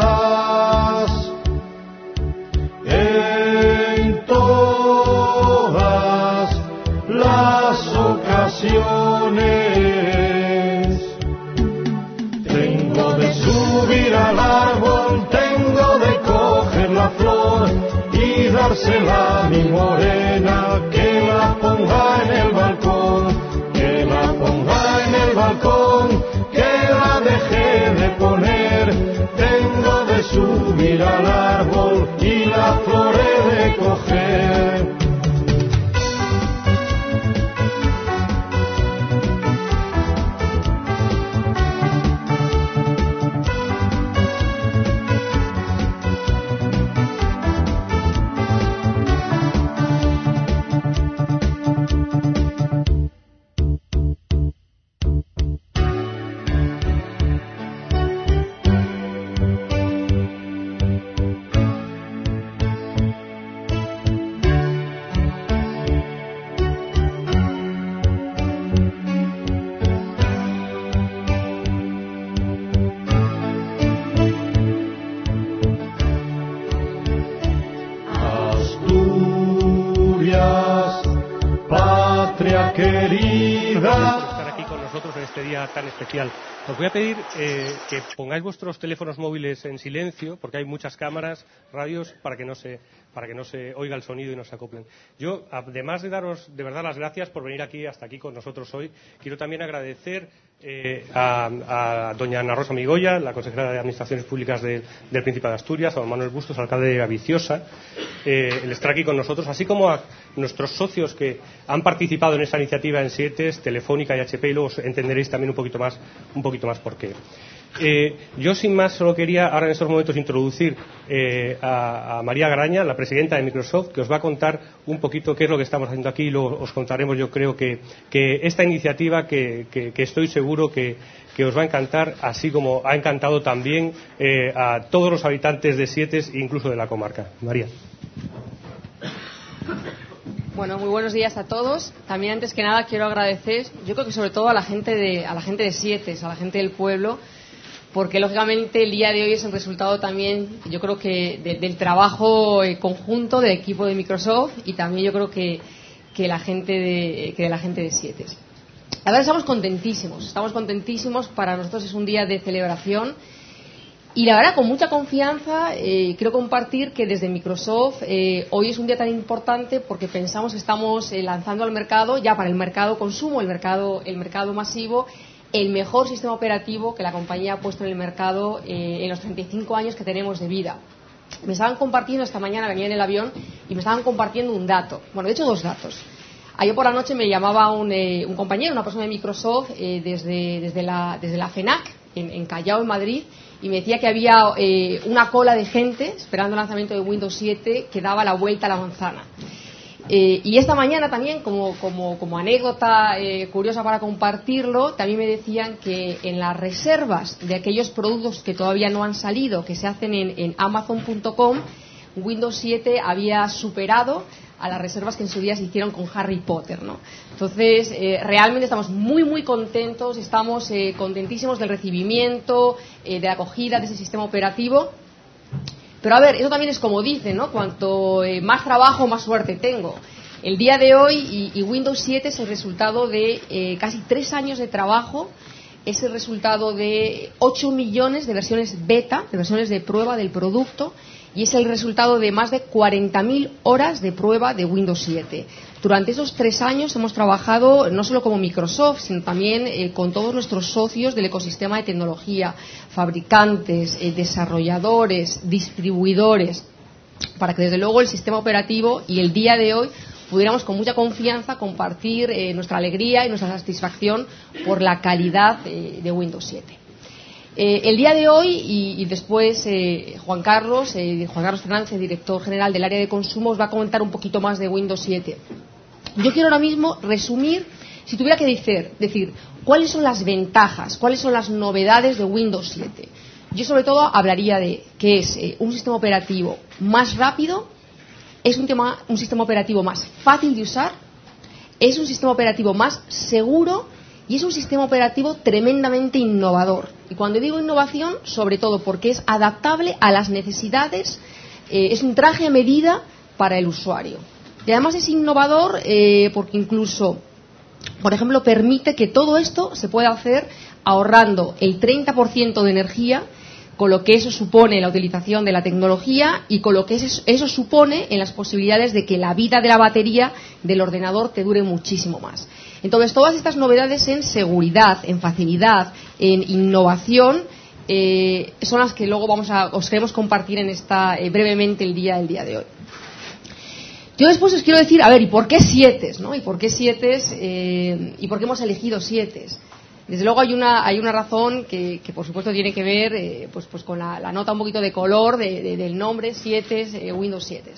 F: en todas las ocasiones. Tengo de subir al árbol, tengo de coger la flor y dársela a mi morena, que la ponga en el balcón, que la ponga en el balcón, que la deje de poner. Tengo de subir al árbol y la flor he de coger.
G: Tan especial. Os voy a pedir eh, que pongáis vuestros teléfonos móviles en silencio, porque hay muchas cámaras, radios, para que no se para que no se oiga el sonido y no se acoplen. Yo, además de daros de verdad las gracias por venir aquí hasta aquí con nosotros hoy, quiero también agradecer eh, a, a doña Ana Rosa Migoya, la consejera de Administraciones Públicas de, del Principado de Asturias, a don Manuel Bustos, alcalde de Gaviciosa, eh, el estar aquí con nosotros, así como a nuestros socios que han participado en esta iniciativa en SIETES, Telefónica y H P, y luego entenderéis también un poquito más, un poquito más por qué. Eh, yo, sin más, solo quería ahora en estos momentos introducir eh, a, a María Graña, la presidenta de Microsoft, que os va a contar un poquito qué es lo que estamos haciendo aquí y luego os contaremos, yo creo, que, que esta iniciativa que, que, que estoy seguro que, que os va a encantar, así como ha encantado también eh, a todos los habitantes de Sietes e incluso de la comarca. María.
H: Bueno, muy buenos días a todos. También, antes que nada, quiero agradecer, yo creo que sobre todo a la gente de, a la gente de Sietes, a la gente del pueblo, porque lógicamente el día de hoy es el resultado también, yo creo que de, del trabajo eh, conjunto del equipo de Microsoft y también yo creo que, que la gente de, que de la gente de Sietes. La verdad, estamos contentísimos, estamos contentísimos. Para nosotros es un día de celebración. Y la verdad, con mucha confianza, eh, quiero compartir que desde Microsoft eh, hoy es un día tan importante porque pensamos que estamos eh, lanzando al mercado, ya para el mercado consumo, el mercado, el mercado masivo, el mejor sistema operativo que la compañía ha puesto en el mercado eh, en los treinta y cinco años que tenemos de vida. Me estaban compartiendo esta mañana, venía en el avión, y me estaban compartiendo un dato. Bueno, de hecho, dos datos. Ayer por la noche me llamaba un, eh, un compañero, una persona de Microsoft, eh, desde, desde, la, desde la FENAC, en, en Callao, en Madrid, y me decía que había eh, una cola de gente esperando el lanzamiento de Windows siete que daba la vuelta a la manzana. Eh, y esta mañana también, como, como, como anécdota eh, curiosa para compartirlo, también me decían que en las reservas de aquellos productos que todavía no han salido, que se hacen en, en Amazon punto com, Windows siete había superado a las reservas que en su día se hicieron con Harry Potter, ¿no? Entonces, eh, realmente estamos muy, muy contentos, estamos eh, contentísimos del recibimiento, eh, de la acogida de ese sistema operativo. Pero a ver, eso también es como dicen, ¿no? Cuanto eh, más trabajo, más suerte tengo. El día de hoy, y, y Windows siete es el resultado de eh, casi tres años de trabajo, es el resultado de ocho millones de versiones beta, de versiones de prueba del producto, y es el resultado de más de cuarenta mil horas de prueba de Windows siete. Durante esos tres años hemos trabajado no solo como Microsoft, sino también eh, con todos nuestros socios del ecosistema de tecnología, fabricantes, eh, desarrolladores, distribuidores, para que desde luego el sistema operativo y el día de hoy pudiéramos con mucha confianza compartir eh, nuestra alegría y nuestra satisfacción por la calidad eh, de Windows siete. Eh, el día de hoy, y, y después eh, Juan Carlos, eh, Juan Carlos Fernández, director general del área de consumo, os va a comentar un poquito más de Windows siete. Yo quiero ahora mismo resumir, si tuviera que decir, decir cuáles son las ventajas, cuáles son las novedades de Windows siete. Yo sobre todo hablaría de que es eh, un sistema operativo más rápido, es un, tema, un sistema operativo más fácil de usar, es un sistema operativo más seguro Y es un sistema operativo tremendamente innovador. Y cuando digo innovación, sobre todo porque es adaptable a las necesidades, eh, es un traje a medida para el usuario. Y además es innovador eh, porque incluso, por ejemplo, permite que todo esto se pueda hacer ahorrando el treinta por ciento de energía, con lo que eso supone la utilización de la tecnología y con lo que eso, eso supone en las posibilidades de que la vida de la batería del ordenador te dure muchísimo más. Entonces, todas estas novedades en seguridad, en facilidad, en innovación, eh, son las que luego vamos a, os queremos compartir en esta, eh, brevemente el día, el día de hoy. Yo después os quiero decir, a ver, ¿y por qué siete? ¿No? ¿Y por qué siete? Eh, ¿Y por qué hemos elegido siete? Desde luego hay una, hay una razón que, que por supuesto tiene que ver eh, pues, pues con la, la nota un poquito de color de, de, del nombre, siete, eh, Windows siete.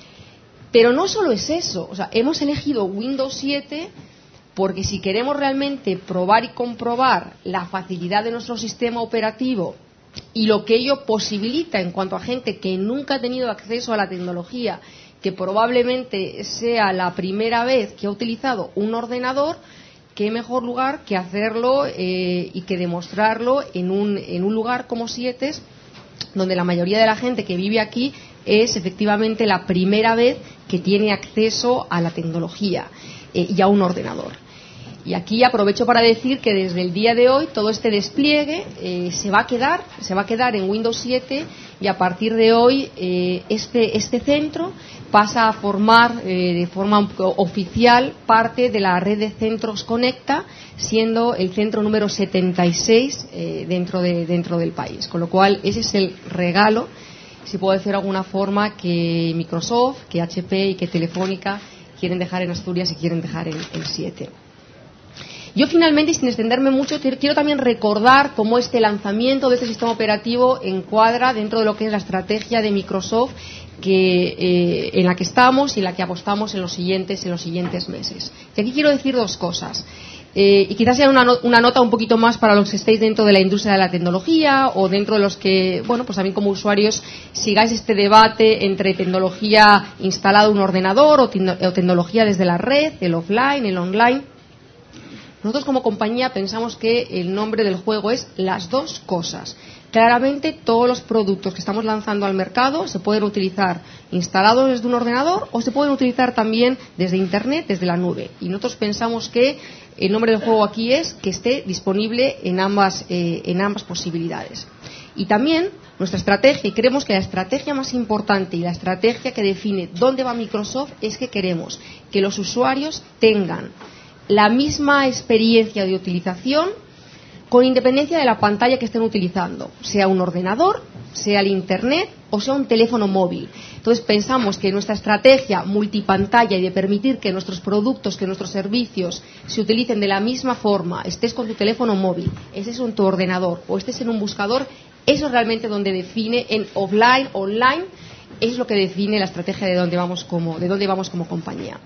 H: Pero no solo es eso, o sea, hemos elegido Windows siete porque si queremos realmente probar y comprobar la facilidad de nuestro sistema operativo y lo que ello posibilita en cuanto a gente que nunca ha tenido acceso a la tecnología, que probablemente sea la primera vez que ha utilizado un ordenador, qué mejor lugar que hacerlo eh, y que demostrarlo en un, en un lugar como siete, donde la mayoría de la gente que vive aquí es efectivamente la primera vez que tiene acceso a la tecnología eh, y a un ordenador. Y aquí aprovecho para decir que desde el día de hoy todo este despliegue eh, se va a quedar, se va a quedar en Windows siete y a partir de hoy eh, este, este centro pasa a formar eh, de forma oficial parte de la red de centros Conecta, siendo el centro número setenta y seis eh, dentro, de, dentro del país. Con lo cual ese es el regalo, si puedo decir de alguna forma, que Microsoft, que H P y que Telefónica quieren dejar en Asturias y quieren dejar en el siete. Yo finalmente, y sin extenderme mucho, quiero también recordar cómo este lanzamiento de este sistema operativo encuadra dentro de lo que es la estrategia de Microsoft que, eh, en la que estamos y en la que apostamos en los siguientes, en los siguientes meses. Y aquí quiero decir dos cosas. Eh, y quizás sea una, no, una nota un poquito más para los que estéis dentro de la industria de la tecnología o dentro de los que, bueno, pues también como usuarios sigáis este debate entre tecnología instalada en un ordenador o, te, o tecnología desde la red, el offline, el online. Nosotros como compañía pensamos que el nombre del juego es las dos cosas. Claramente todos los productos que estamos lanzando al mercado se pueden utilizar instalados desde un ordenador o se pueden utilizar también desde Internet, desde la nube. Y nosotros pensamos que el nombre del juego aquí es que esté disponible en ambas, eh, en ambas posibilidades. Y también nuestra estrategia, y creemos que la estrategia más importante y la estrategia que define dónde va Microsoft es que queremos que los usuarios tengan la misma experiencia de utilización con independencia de la pantalla que estén utilizando, sea un ordenador, sea el Internet o sea un teléfono móvil. Entonces pensamos que nuestra estrategia multipantalla y de permitir que nuestros productos, que nuestros servicios se utilicen de la misma forma, estés con tu teléfono móvil, estés en tu ordenador o estés en un buscador, eso es realmente donde define en offline, online, es lo que define la estrategia de dónde vamos como, de dónde vamos como compañía.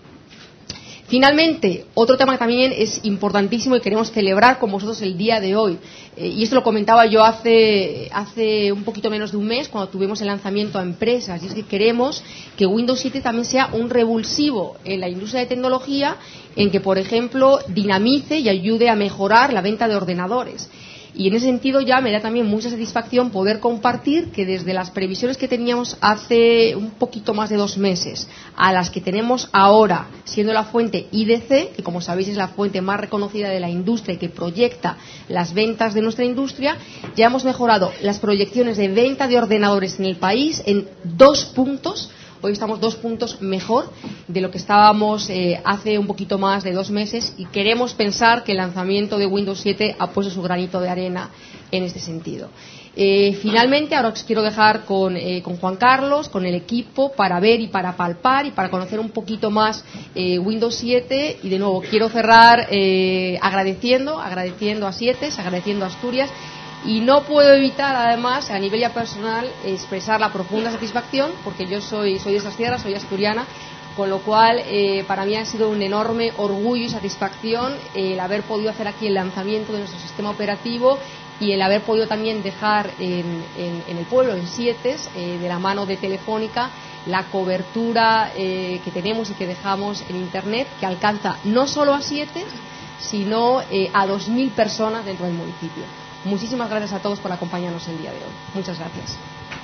H: Finalmente, otro tema que también es importantísimo y queremos celebrar con vosotros el día de hoy, eh, y esto lo comentaba yo hace, hace un poquito menos de un mes cuando tuvimos el lanzamiento a empresas, y es que queremos que Windows siete también sea un revulsivo en la industria de tecnología en que, por ejemplo, dinamice y ayude a mejorar la venta de ordenadores. Y en ese sentido ya me da también mucha satisfacción poder compartir que desde las previsiones que teníamos hace un poquito más de dos meses a las que tenemos ahora, siendo la fuente I D C, que como sabéis es la fuente más reconocida de la industria y que proyecta las ventas de nuestra industria, ya hemos mejorado las proyecciones de venta de ordenadores en el país en dos puntos. Hoy estamos dos puntos mejor de lo que estábamos eh, hace un poquito más de dos meses y queremos pensar que el lanzamiento de Windows siete ha puesto su granito de arena en este sentido. Eh, finalmente, ahora os quiero dejar con, eh, con Juan Carlos, con el equipo, para ver y para palpar y para conocer un poquito más eh, Windows siete. Y de nuevo, quiero cerrar eh, agradeciendo, agradeciendo a siete, agradeciendo a Asturias. Y no puedo evitar, además, a nivel ya personal, expresar la profunda satisfacción, porque yo soy, soy de esas tierras, soy asturiana, con lo cual eh, para mí ha sido un enorme orgullo y satisfacción eh, el haber podido hacer aquí el lanzamiento de nuestro sistema operativo y el haber podido también dejar en, en, en el pueblo, en siete, eh, de la mano de Telefónica, la cobertura eh, que tenemos y que dejamos en Internet, que alcanza no solo a siete, sino eh, a dos mil personas dentro del municipio. Muchísimas gracias a todos por acompañarnos el día de hoy. Muchas gracias.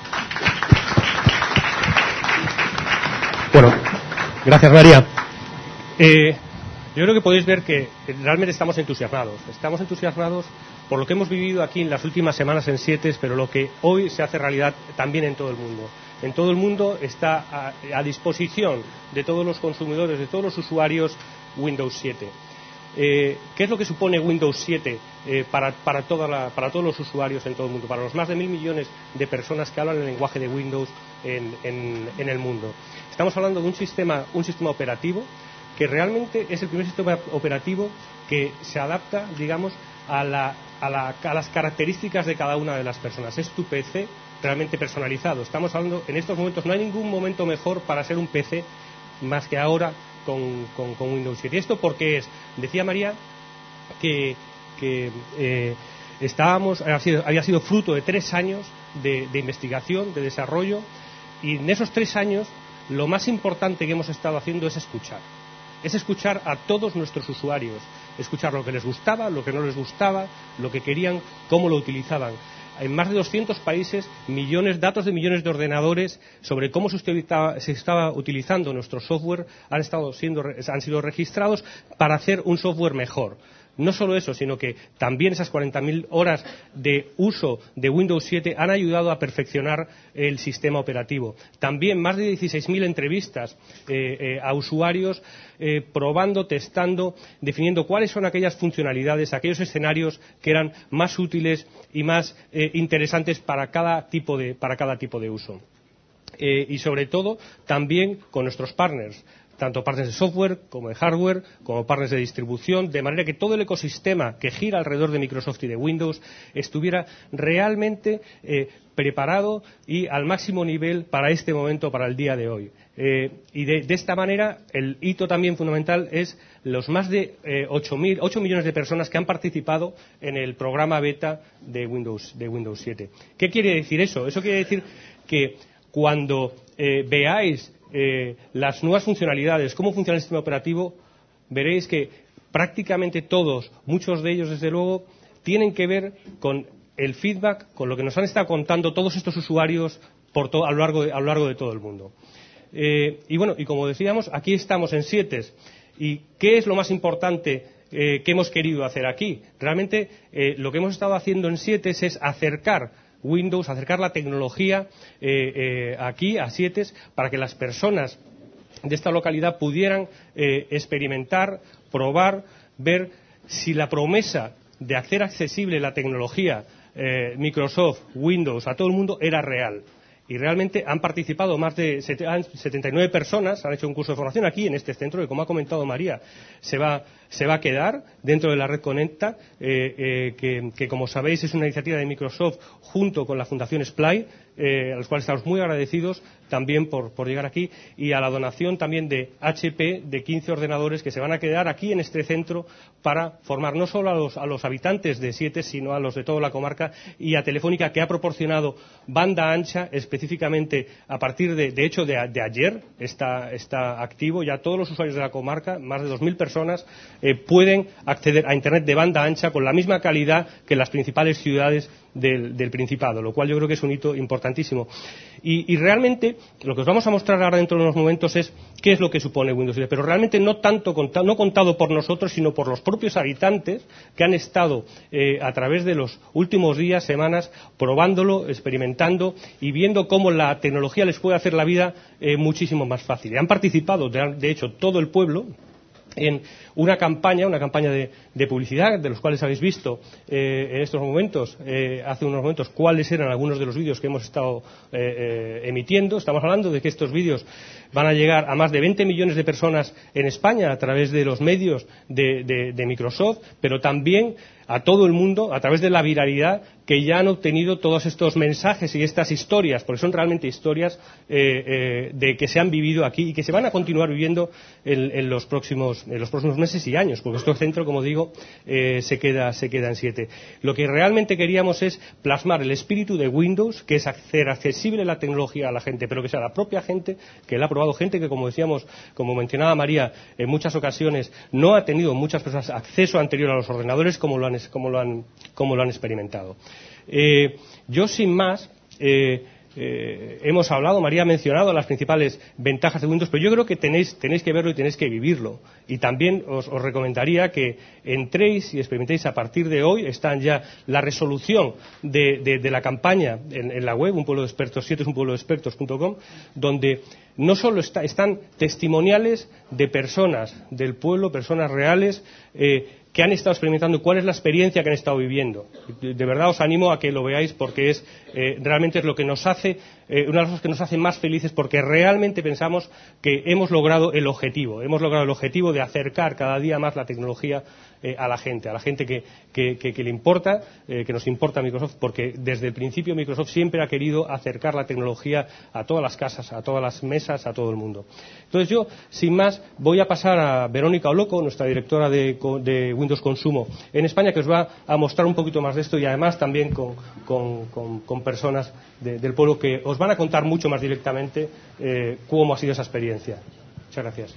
G: Bueno, gracias María. Eh, yo creo que podéis ver que realmente estamos entusiasmados. Estamos entusiasmados por lo que hemos vivido aquí en las últimas semanas en Sietes, pero lo que hoy se hace realidad también en todo el mundo. En todo el mundo está a, a disposición de todos los consumidores, de todos los usuarios, Windows siete. Eh, ¿Qué es lo que supone Windows siete eh, para, para, toda la, para todos los usuarios en todo el mundo, para los más de mil millones de personas que hablan el lenguaje de Windows en, en, en el mundo? Estamos hablando de un sistema, un sistema operativo que realmente es el primer sistema operativo que se adapta, digamos, a, la, a, la, a las características de cada una de las personas. Es tu P C realmente personalizado. Estamos hablando, en estos momentos no hay ningún momento mejor para ser un P C más que ahora con, con, con Windows siete. ¿Y esto por qué es? Decía María que, que eh, estábamos, había sido, había sido fruto de tres años de, de investigación, de desarrollo, y en esos tres años lo más importante que hemos estado haciendo es escuchar. Es escuchar a todos nuestros usuarios, escuchar lo que les gustaba, lo que no les gustaba, lo que querían, cómo lo utilizaban. En más de doscientos países, millones, datos de millones de ordenadores sobre cómo se estaba, se estaba utilizando nuestro software han, estado siendo, han sido registrados para hacer un software mejor. No solo eso, sino que también esas cuarenta mil horas de uso de Windows siete han ayudado a perfeccionar el sistema operativo. También más de dieciséis mil entrevistas eh, eh, a usuarios eh, probando, testando, definiendo cuáles son aquellas funcionalidades, aquellos escenarios que eran más útiles y más eh, interesantes para cada tipo de, para cada tipo de uso. Eh, y sobre todo también con nuestros partners, tanto partners de software como de hardware, como partners de distribución, de manera que todo el ecosistema que gira alrededor de Microsoft y de Windows estuviera realmente eh, preparado y al máximo nivel para este momento, para el día de hoy. Eh, y de, de esta manera, el hito también fundamental es los más de eh, ocho millones de personas que han participado en el programa beta de Windows, de Windows siete. ¿Qué quiere decir eso? Eso quiere decir que cuando eh, veáis Eh, las nuevas funcionalidades, cómo funciona el sistema operativo, veréis que prácticamente todos, muchos de ellos desde luego, tienen que ver con el feedback, con lo que nos han estado contando todos estos usuarios por to- a, lo largo de, a lo largo de todo el mundo. Eh, y bueno, y como decíamos, aquí estamos en Sietes. ¿Y qué es lo más importante eh, que hemos querido hacer aquí? Realmente eh, lo que hemos estado haciendo en Sietes es acercar Windows, acercar la tecnología eh, eh, aquí a Sietes para que las personas de esta localidad pudieran eh, experimentar, probar, ver si la promesa de hacer accesible la tecnología eh, Microsoft, Windows a todo el mundo era real. Y realmente han participado más de setenta y nueve personas, han hecho un curso de formación aquí en este centro que, como ha comentado María, se va, se va a quedar dentro de la red Conecta, eh, eh, que, que, como sabéis, es una iniciativa de Microsoft junto con la Fundación Splay, eh, a los cuales estamos muy agradecidos también por, por llegar aquí, y a la donación también de H P de quince ordenadores que se van a quedar aquí en este centro para formar no solo a los, a los habitantes de Sietes, sino a los de toda la comarca, y a Telefónica, que ha proporcionado banda ancha específicamente a partir de, de hecho, de, de ayer está, está activo. Ya todos los usuarios de la comarca, más de dos mil personas, eh, pueden acceder a Internet de banda ancha con la misma calidad que las principales ciudades del, del Principado, lo cual yo creo que es un hito importantísimo. Y, y realmente lo que os vamos a mostrar ahora dentro de unos momentos es qué es lo que supone Windows siete, pero realmente no tanto contado, no contado por nosotros, sino por los propios habitantes que han estado eh, a través de los últimos días, semanas, probándolo, experimentando y viendo cómo la tecnología les puede hacer la vida eh, muchísimo más fácil. Y han participado, de, de hecho, todo el pueblo en una campaña, una campaña de, de publicidad, de los cuales habéis visto eh, en estos momentos, eh, hace unos momentos, cuáles eran algunos de los vídeos que hemos estado eh, eh, emitiendo. Estamos hablando de que estos vídeos van a llegar a más de veinte millones de personas en España a través de los medios de, de, de Microsoft, pero también a todo el mundo a través de la viralidad que ya han obtenido todos estos mensajes y estas historias, porque son realmente historias eh, eh, de que se han vivido aquí y que se van a continuar viviendo en, en, los, próximos, en los próximos meses y años, porque este centro, como digo, eh, se queda, se queda en siete. Lo que realmente queríamos es plasmar el espíritu de Windows, que es hacer accesible la tecnología a la gente, pero que sea la propia gente que la probado, gente que, como decíamos, como mencionaba María, en muchas ocasiones no ha tenido muchas personas acceso anterior a los ordenadores como lo han, como lo han, como lo han experimentado. Eh, yo, sin más, eh, Eh, hemos hablado, María ha mencionado las principales ventajas de Windows, pero yo creo que tenéis, tenéis que verlo y tenéis que vivirlo. Y también os, os recomendaría que entréis y experimentéis a partir de hoy. Están ya la resolución de, de, de la campaña en, en la web, un pueblo de expertos, siete es un pueblo de expertos punto com, donde no solo está, están testimoniales de personas del pueblo, personas reales, eh, que han estado experimentando, cuál es la experiencia que han estado viviendo. De verdad os animo a que lo veáis, porque es eh, realmente es lo que nos hace, eh, una de las cosas que nos hace más felices, porque realmente pensamos que hemos logrado el objetivo, hemos logrado el objetivo de acercar cada día más la tecnología eh, a la gente, a la gente que, que, que, que le importa, eh, que nos importa Microsoft, porque desde el principio Microsoft siempre ha querido acercar la tecnología a todas las casas, a todas las mesas, a todo el mundo. Entonces yo, sin más, voy a pasar a Verónica Oloco, nuestra directora de, de Windows Consumo en España, que os va a mostrar un poquito más de esto, y además también con, con, con, con personas de, del pueblo que os van a contar mucho más directamente eh, cómo ha sido esa experiencia. Muchas gracias.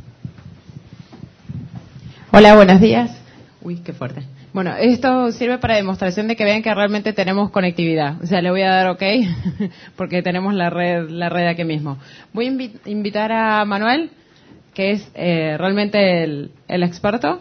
I: Hola, buenos días. Uy, qué fuerte. Bueno, esto sirve para demostración de que vean que realmente tenemos conectividad. O sea, le voy a dar OK porque tenemos la red, la red aquí mismo. Voy a invi- invitar a Manuel, que es eh, realmente el, el experto.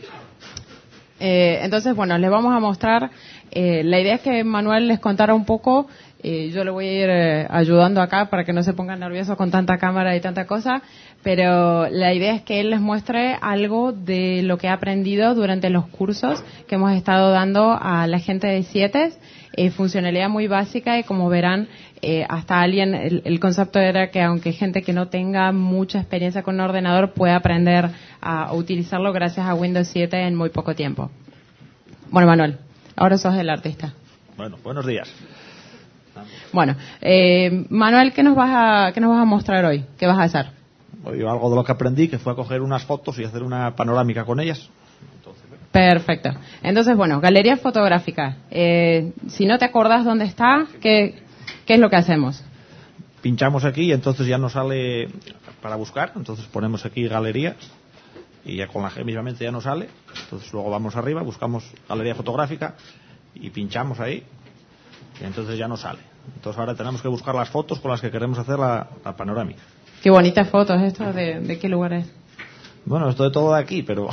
I: Eh, entonces, bueno, les vamos a mostrar. Eh, la idea es que Manuel les contara un poco. Eh, yo le voy a ir eh, ayudando acá para que no se pongan nerviosos con tanta cámara y tanta cosa. Pero la idea es que él les muestre algo de lo que ha aprendido durante los cursos que hemos estado dando a la gente de CIETES. Eh, funcionalidad muy básica, y como verán, eh, hasta alguien, el, el concepto era que aunque gente que no tenga mucha experiencia con un ordenador pueda aprender a utilizarlo gracias a Windows siete en muy poco tiempo. Bueno, Manuel, ahora sos el artista.
J: Bueno, buenos días.
I: Bueno, eh, Manuel, ¿qué nos vas a, qué nos vas a mostrar hoy? ¿Qué vas a hacer?
J: Yo algo de lo que aprendí, que fue a coger unas fotos y hacer una panorámica con ellas.
I: Perfecto. Entonces, bueno, galería fotográfica. Eh, si no te acordás dónde está, ¿qué, ¿qué es lo que hacemos?
J: Pinchamos aquí y entonces ya nos sale para buscar. Entonces ponemos aquí galería y ya con la G mismamente ya nos sale. Entonces luego vamos arriba, buscamos galería fotográfica y pinchamos ahí y entonces ya nos sale. Entonces ahora tenemos que buscar las fotos con las que queremos hacer la, la panorámica.
I: Qué bonitas fotos esto. ¿De, de qué lugar es?
J: Bueno, esto de todo de aquí, pero...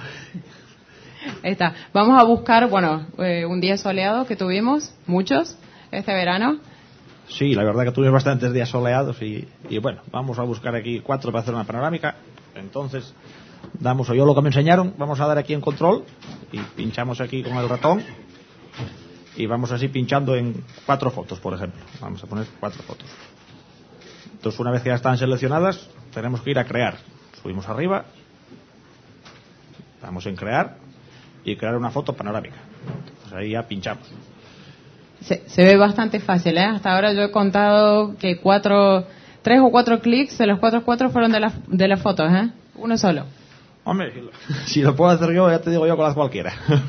I: Ahí está. Vamos a buscar, bueno, eh, un día soleado que tuvimos, muchos, este verano.
J: Sí, la verdad que tuvimos bastantes días soleados y, y bueno, vamos a buscar aquí cuatro para hacer una panorámica. Entonces, damos, o yo lo que me enseñaron, vamos a dar aquí en control y pinchamos aquí con el ratón y vamos así pinchando en cuatro fotos, por ejemplo. Vamos a poner cuatro fotos. Entonces, una vez que ya están seleccionadas, tenemos que ir a crear. Subimos arriba, damos en crear y crear una foto panorámica. Entonces ahí ya pinchamos.
I: Se, se ve bastante fácil, ¿eh? Hasta ahora yo he contado que cuatro, tres o cuatro clics, de los cuatro cuatro fueron de las de las fotos, ¿eh? Uno solo.
J: Hombre, si lo puedo hacer yo, ya te digo yo con las cualquiera.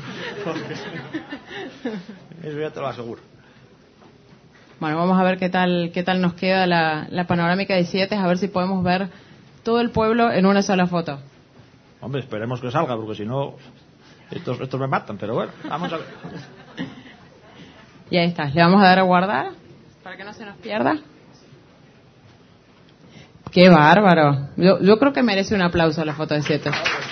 J: Eso ya te lo aseguro.
I: Bueno, vamos a ver qué tal qué tal nos queda la, la panorámica de siete, a ver si podemos ver todo el pueblo en una sola foto.
J: Hombre, esperemos que salga, porque si no, estos, estos me matan, pero bueno, vamos a ver.
I: Y ahí está, le vamos a dar a guardar, para que no se nos pierda. ¡Qué bárbaro! Yo, yo creo que merece un aplauso la foto de siete.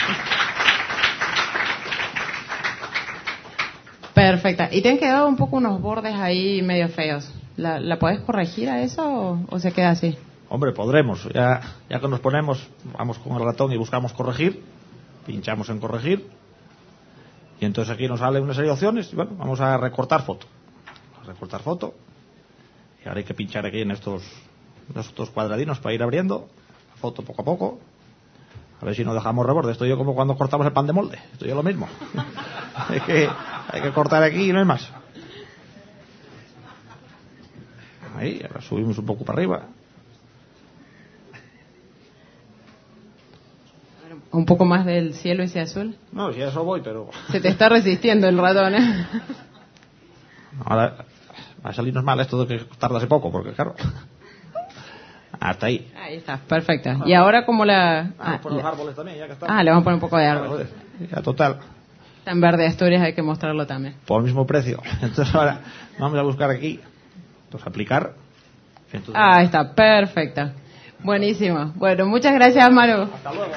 I: Perfecta. Y te han quedado un poco unos bordes ahí medio feos. ¿La, la podés corregir a eso o, o se queda así?
J: Hombre, podremos. Ya, ya que nos ponemos, vamos con el ratón y buscamos corregir. Pinchamos en corregir. Y entonces aquí nos sale una serie de opciones. Y bueno, vamos a recortar foto. A recortar foto. Y ahora hay que pinchar aquí en estos, estos cuadradinos para ir abriendo la foto poco a poco. A ver si no dejamos reborde. Esto yo como cuando cortamos el pan de molde. Esto yo lo mismo. hay, que, hay que cortar aquí y no hay más. Ahí, ahora subimos un poco para arriba.
I: Un poco más del cielo ese azul.
J: No, si a eso voy, pero...
I: Se te está resistiendo el ratón, ¿eh?
J: Ahora va a salirnos mal esto de que tardase poco, porque claro... Hasta ahí.
I: Ahí está, perfecta. Y ahora como la...
J: Ah, por los
I: le-
J: árboles también, ya que está.
I: ah, le vamos a poner un poco de árbol.
J: Joder, ya total.
I: Está en verde Asturias, hay que mostrarlo también.
J: Por el mismo precio. Entonces ahora vamos a buscar aquí. Entonces aplicar. Entonces,
I: Ah, ahí está, perfecta. Buenísimo. Bueno, muchas gracias, Maru.
J: hasta luego.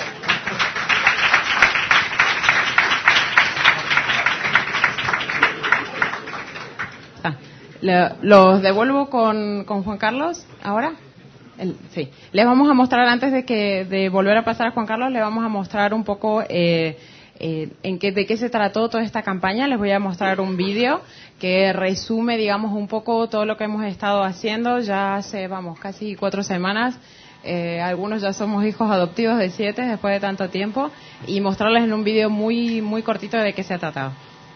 I: Ah, le- los devuelvo con, con Juan Carlos ahora. El- sí. Les vamos a mostrar, antes de que de volver a pasar a Juan Carlos, les vamos a mostrar un poco eh, eh, en qué, de qué se trató toda esta campaña. Les voy a mostrar un vídeo que resume, digamos, un poco todo lo que hemos estado haciendo ya hace, vamos, casi cuatro semanas. Eh, algunos ya somos hijos adoptivos de siete después de tanto tiempo, y mostrarles en un vídeo muy, muy cortito de qué se ha tratado.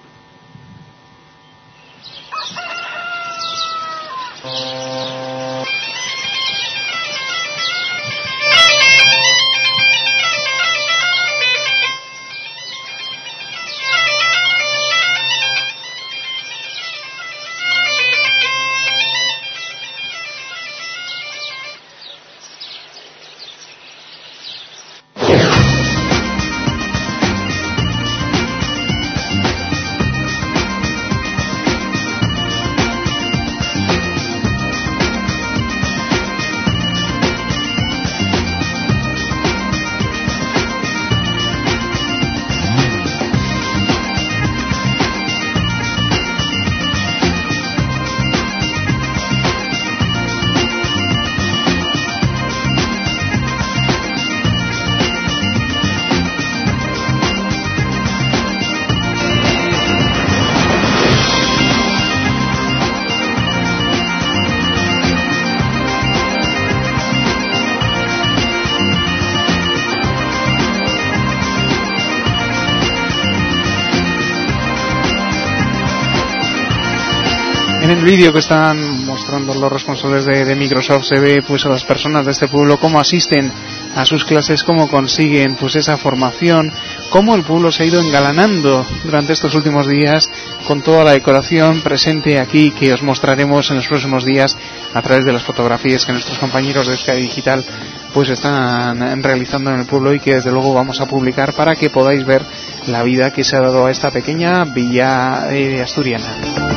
A: En el vídeo que están mostrando los responsables de, de Microsoft se ve pues a las personas de este pueblo cómo asisten a sus clases, cómo consiguen pues esa formación, cómo el pueblo se ha ido engalanando durante estos últimos días con toda la decoración presente aquí, que os mostraremos en los próximos días a través de las fotografías que nuestros compañeros de Euskadi Digital pues están realizando en el pueblo, y que desde luego vamos a publicar para que podáis ver la vida que se ha dado a esta pequeña villa eh, asturiana.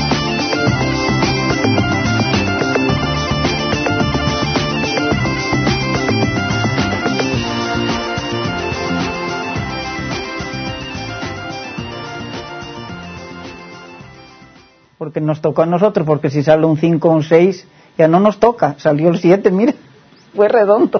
K: Porque nos tocó a nosotros, porque si sale un cinco o un seis ya no nos toca, salió el siete, mira, fue redondo.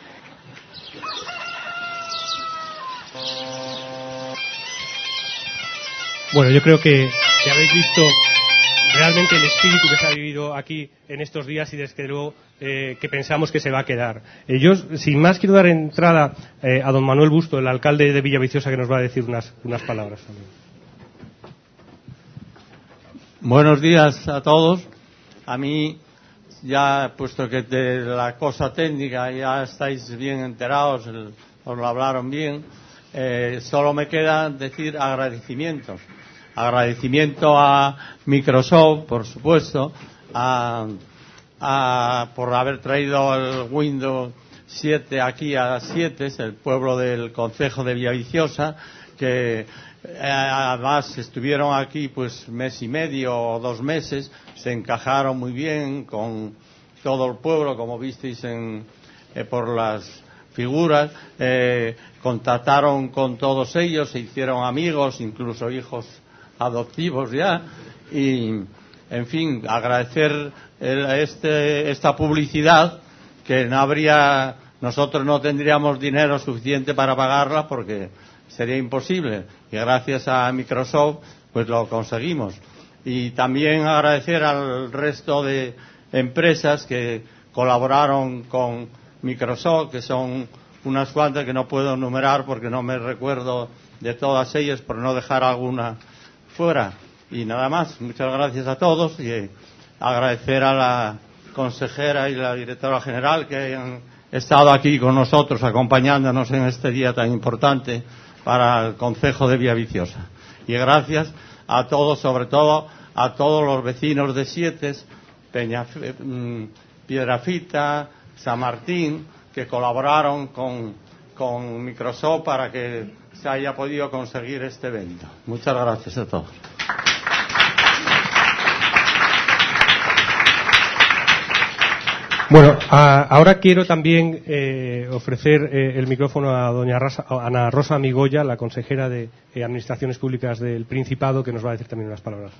G: Bueno, yo creo que, que habéis visto realmente el espíritu que se ha vivido aquí en estos días, y desde luego eh, que pensamos que se va a quedar. Eh, yo, sin más, quiero dar entrada eh, a don Manuel Busto, el alcalde de Villaviciosa, que nos va a decir unas, unas palabras también.
L: Buenos días a todos. A mí, ya puesto que de la cosa técnica ya estáis bien enterados, el, os lo hablaron bien, eh, solo me queda decir agradecimientos. Agradecimiento a Microsoft, por supuesto, a, a, por haber traído el Windows siete aquí a Sietes, el pueblo del concejo de Villaviciosa, que Eh, además estuvieron aquí pues mes y medio o dos meses, se encajaron muy bien con todo el pueblo, como visteis en, eh, por las figuras, eh, contactaron con todos ellos, se hicieron amigos, incluso hijos adoptivos ya, y en fin, agradecer el, este, esta publicidad, que no habría, nosotros no tendríamos dinero suficiente para pagarla porque sería imposible, y gracias a Microsoft pues lo conseguimos. Y también agradecer al resto de empresas que colaboraron con Microsoft, que son unas cuantas que no puedo enumerar porque no me recuerdo de todas ellas, por no dejar alguna fuera. Y nada más, muchas gracias a todos, y agradecer a la consejera y la directora general que hayan estado aquí con nosotros acompañándonos en este día tan importante para el concejo de Villaviciosa. Y gracias a todos, sobre todo a todos los vecinos de Sietes, Peña, Piedrafita, San Martín, que colaboraron con, con Microsoft para que se haya podido conseguir este evento. Muchas gracias a todos.
G: Bueno, a, ahora quiero también eh, ofrecer eh, el micrófono a doña Rosa, a Ana Rosa Migoya, la consejera de eh, Administraciones Públicas del Principado, que nos va a decir también unas palabras.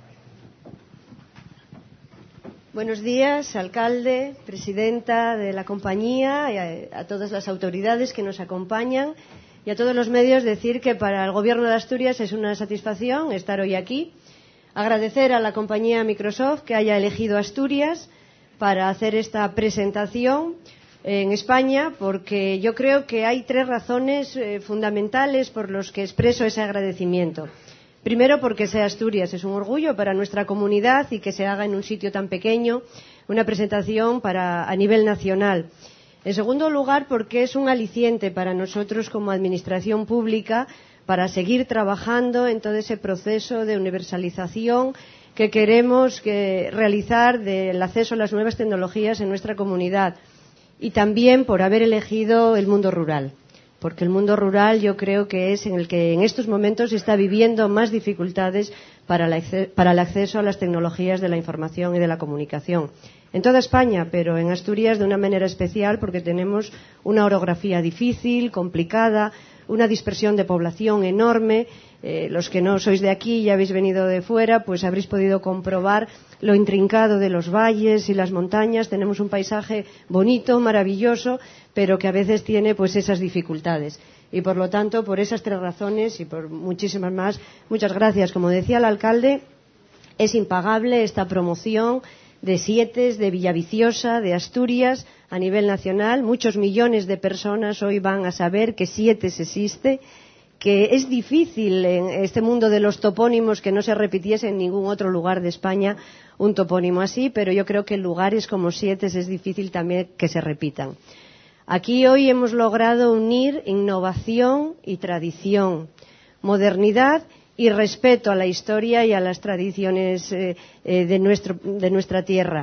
M: Buenos días, alcalde, presidenta de la compañía, y a, a todas las autoridades que nos acompañan y a todos los medios decir que para el Gobierno de Asturias es una satisfacción estar hoy aquí. Agradecer a la compañía Microsoft que haya elegido Asturias para hacer esta presentación en España, porque yo creo que hay tres razones eh, fundamentales por las que expreso ese agradecimiento. Primero, porque sea Asturias, es un orgullo para nuestra comunidad y que se haga en un sitio tan pequeño una presentación para, a nivel nacional. En segundo lugar, porque es un aliciente para nosotros como Administración Pública para seguir trabajando en todo ese proceso de universalización que queremos que realizar del acceso a las nuevas tecnologías en nuestra comunidad, y también por haber elegido el mundo rural, porque el mundo rural yo creo que es en el que en estos momentos se está viviendo más dificultades para el acceso a las tecnologías de la información y de la comunicación. En toda España, pero en Asturias de una manera especial, porque tenemos una orografía difícil, complicada, una dispersión de población enorme. Eh, los que no sois de aquí y habéis venido de fuera, pues habréis podido comprobar lo intrincado de los valles y las montañas. Tenemos un paisaje bonito, maravilloso, pero que a veces tiene pues esas dificultades. Y por lo tanto, por esas tres razones y por muchísimas más, muchas gracias. Como decía el alcalde, es impagable esta promoción de Sietes, de Villaviciosa, de Asturias a nivel nacional. Muchos millones de personas hoy van a saber que Sietes existe, que es difícil en este mundo de los topónimos que no se repitiese en ningún otro lugar de España un topónimo así, pero yo creo que en lugares como Sietes es difícil también que se repitan. Aquí hoy hemos logrado unir innovación y tradición, modernidad y respeto a la historia y a las tradiciones eh, eh, de, nuestro, de nuestra tierra,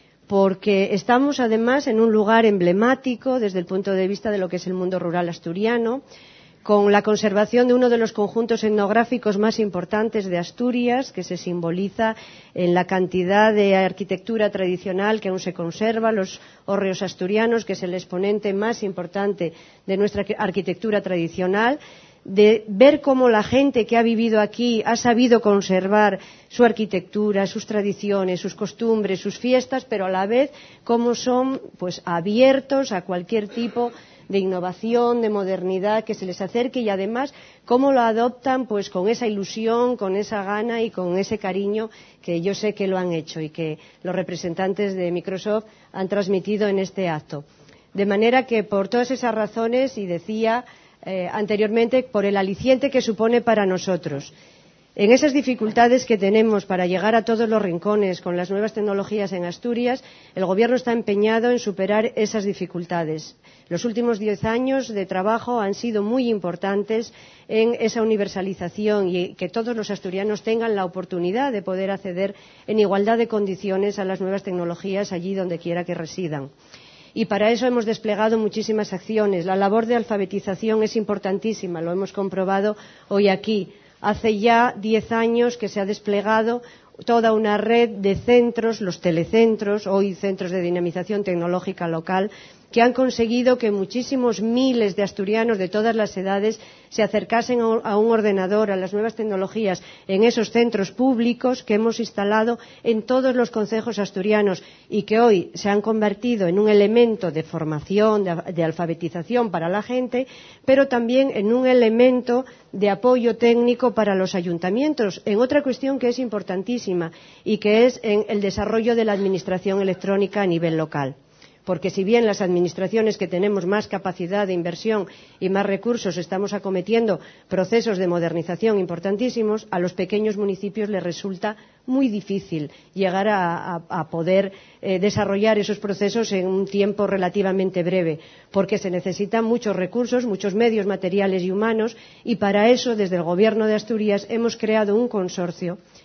M: porque estamos además en un lugar emblemático desde el punto de vista de lo que es el mundo rural asturiano, con la conservación de uno de los conjuntos etnográficos más importantes de Asturias, que se simboliza en la cantidad de arquitectura tradicional que aún se conserva, los hórreos asturianos, que es el exponente más importante de nuestra arquitectura tradicional, de ver cómo la gente que ha vivido aquí ha sabido conservar su arquitectura, sus tradiciones, sus costumbres, sus fiestas, pero a la vez cómo son pues abiertos a cualquier tipo de innovación, de modernidad que se les acerque, y además cómo lo adoptan pues con esa ilusión, con esa gana y con ese cariño que yo sé que lo han hecho y que los representantes de Microsoft han transmitido en este acto. De manera que por todas esas razones, y decía eh, anteriormente, por el aliciente que supone para nosotros, en esas dificultades que tenemos para llegar a todos los rincones con las nuevas tecnologías en Asturias, el Gobierno está empeñado en superar esas dificultades. Los últimos diez años de trabajo han sido muy importantes en esa universalización y que todos los asturianos tengan la oportunidad de poder acceder en igualdad de condiciones a las nuevas tecnologías allí donde quiera que residan. Y para eso hemos desplegado muchísimas acciones. La labor de alfabetización es importantísima, lo hemos comprobado hoy aquí. Hace ya diez años que se ha desplegado toda una red de centros, los telecentros, hoy centros de dinamización tecnológica local, que han conseguido que muchísimos miles de asturianos de todas las edades se acercasen a un ordenador, a las nuevas tecnologías, en esos centros públicos que hemos instalado en todos los concejos asturianos y que hoy se han convertido en un elemento de formación, de, de alfabetización para la gente, pero también en un elemento de apoyo técnico para los ayuntamientos, en otra cuestión que es importantísima y que es en el desarrollo de la administración electrónica a nivel local. Porque si bien las administraciones que tenemos más capacidad de inversión y más recursos estamos acometiendo procesos de modernización importantísimos, a los pequeños municipios les resulta muy difícil llegar a, a, a poder eh, desarrollar esos procesos en un tiempo relativamente breve, porque se necesitan muchos recursos, muchos medios materiales y humanos, y para eso desde el Gobierno de Asturias hemos creado un consorcio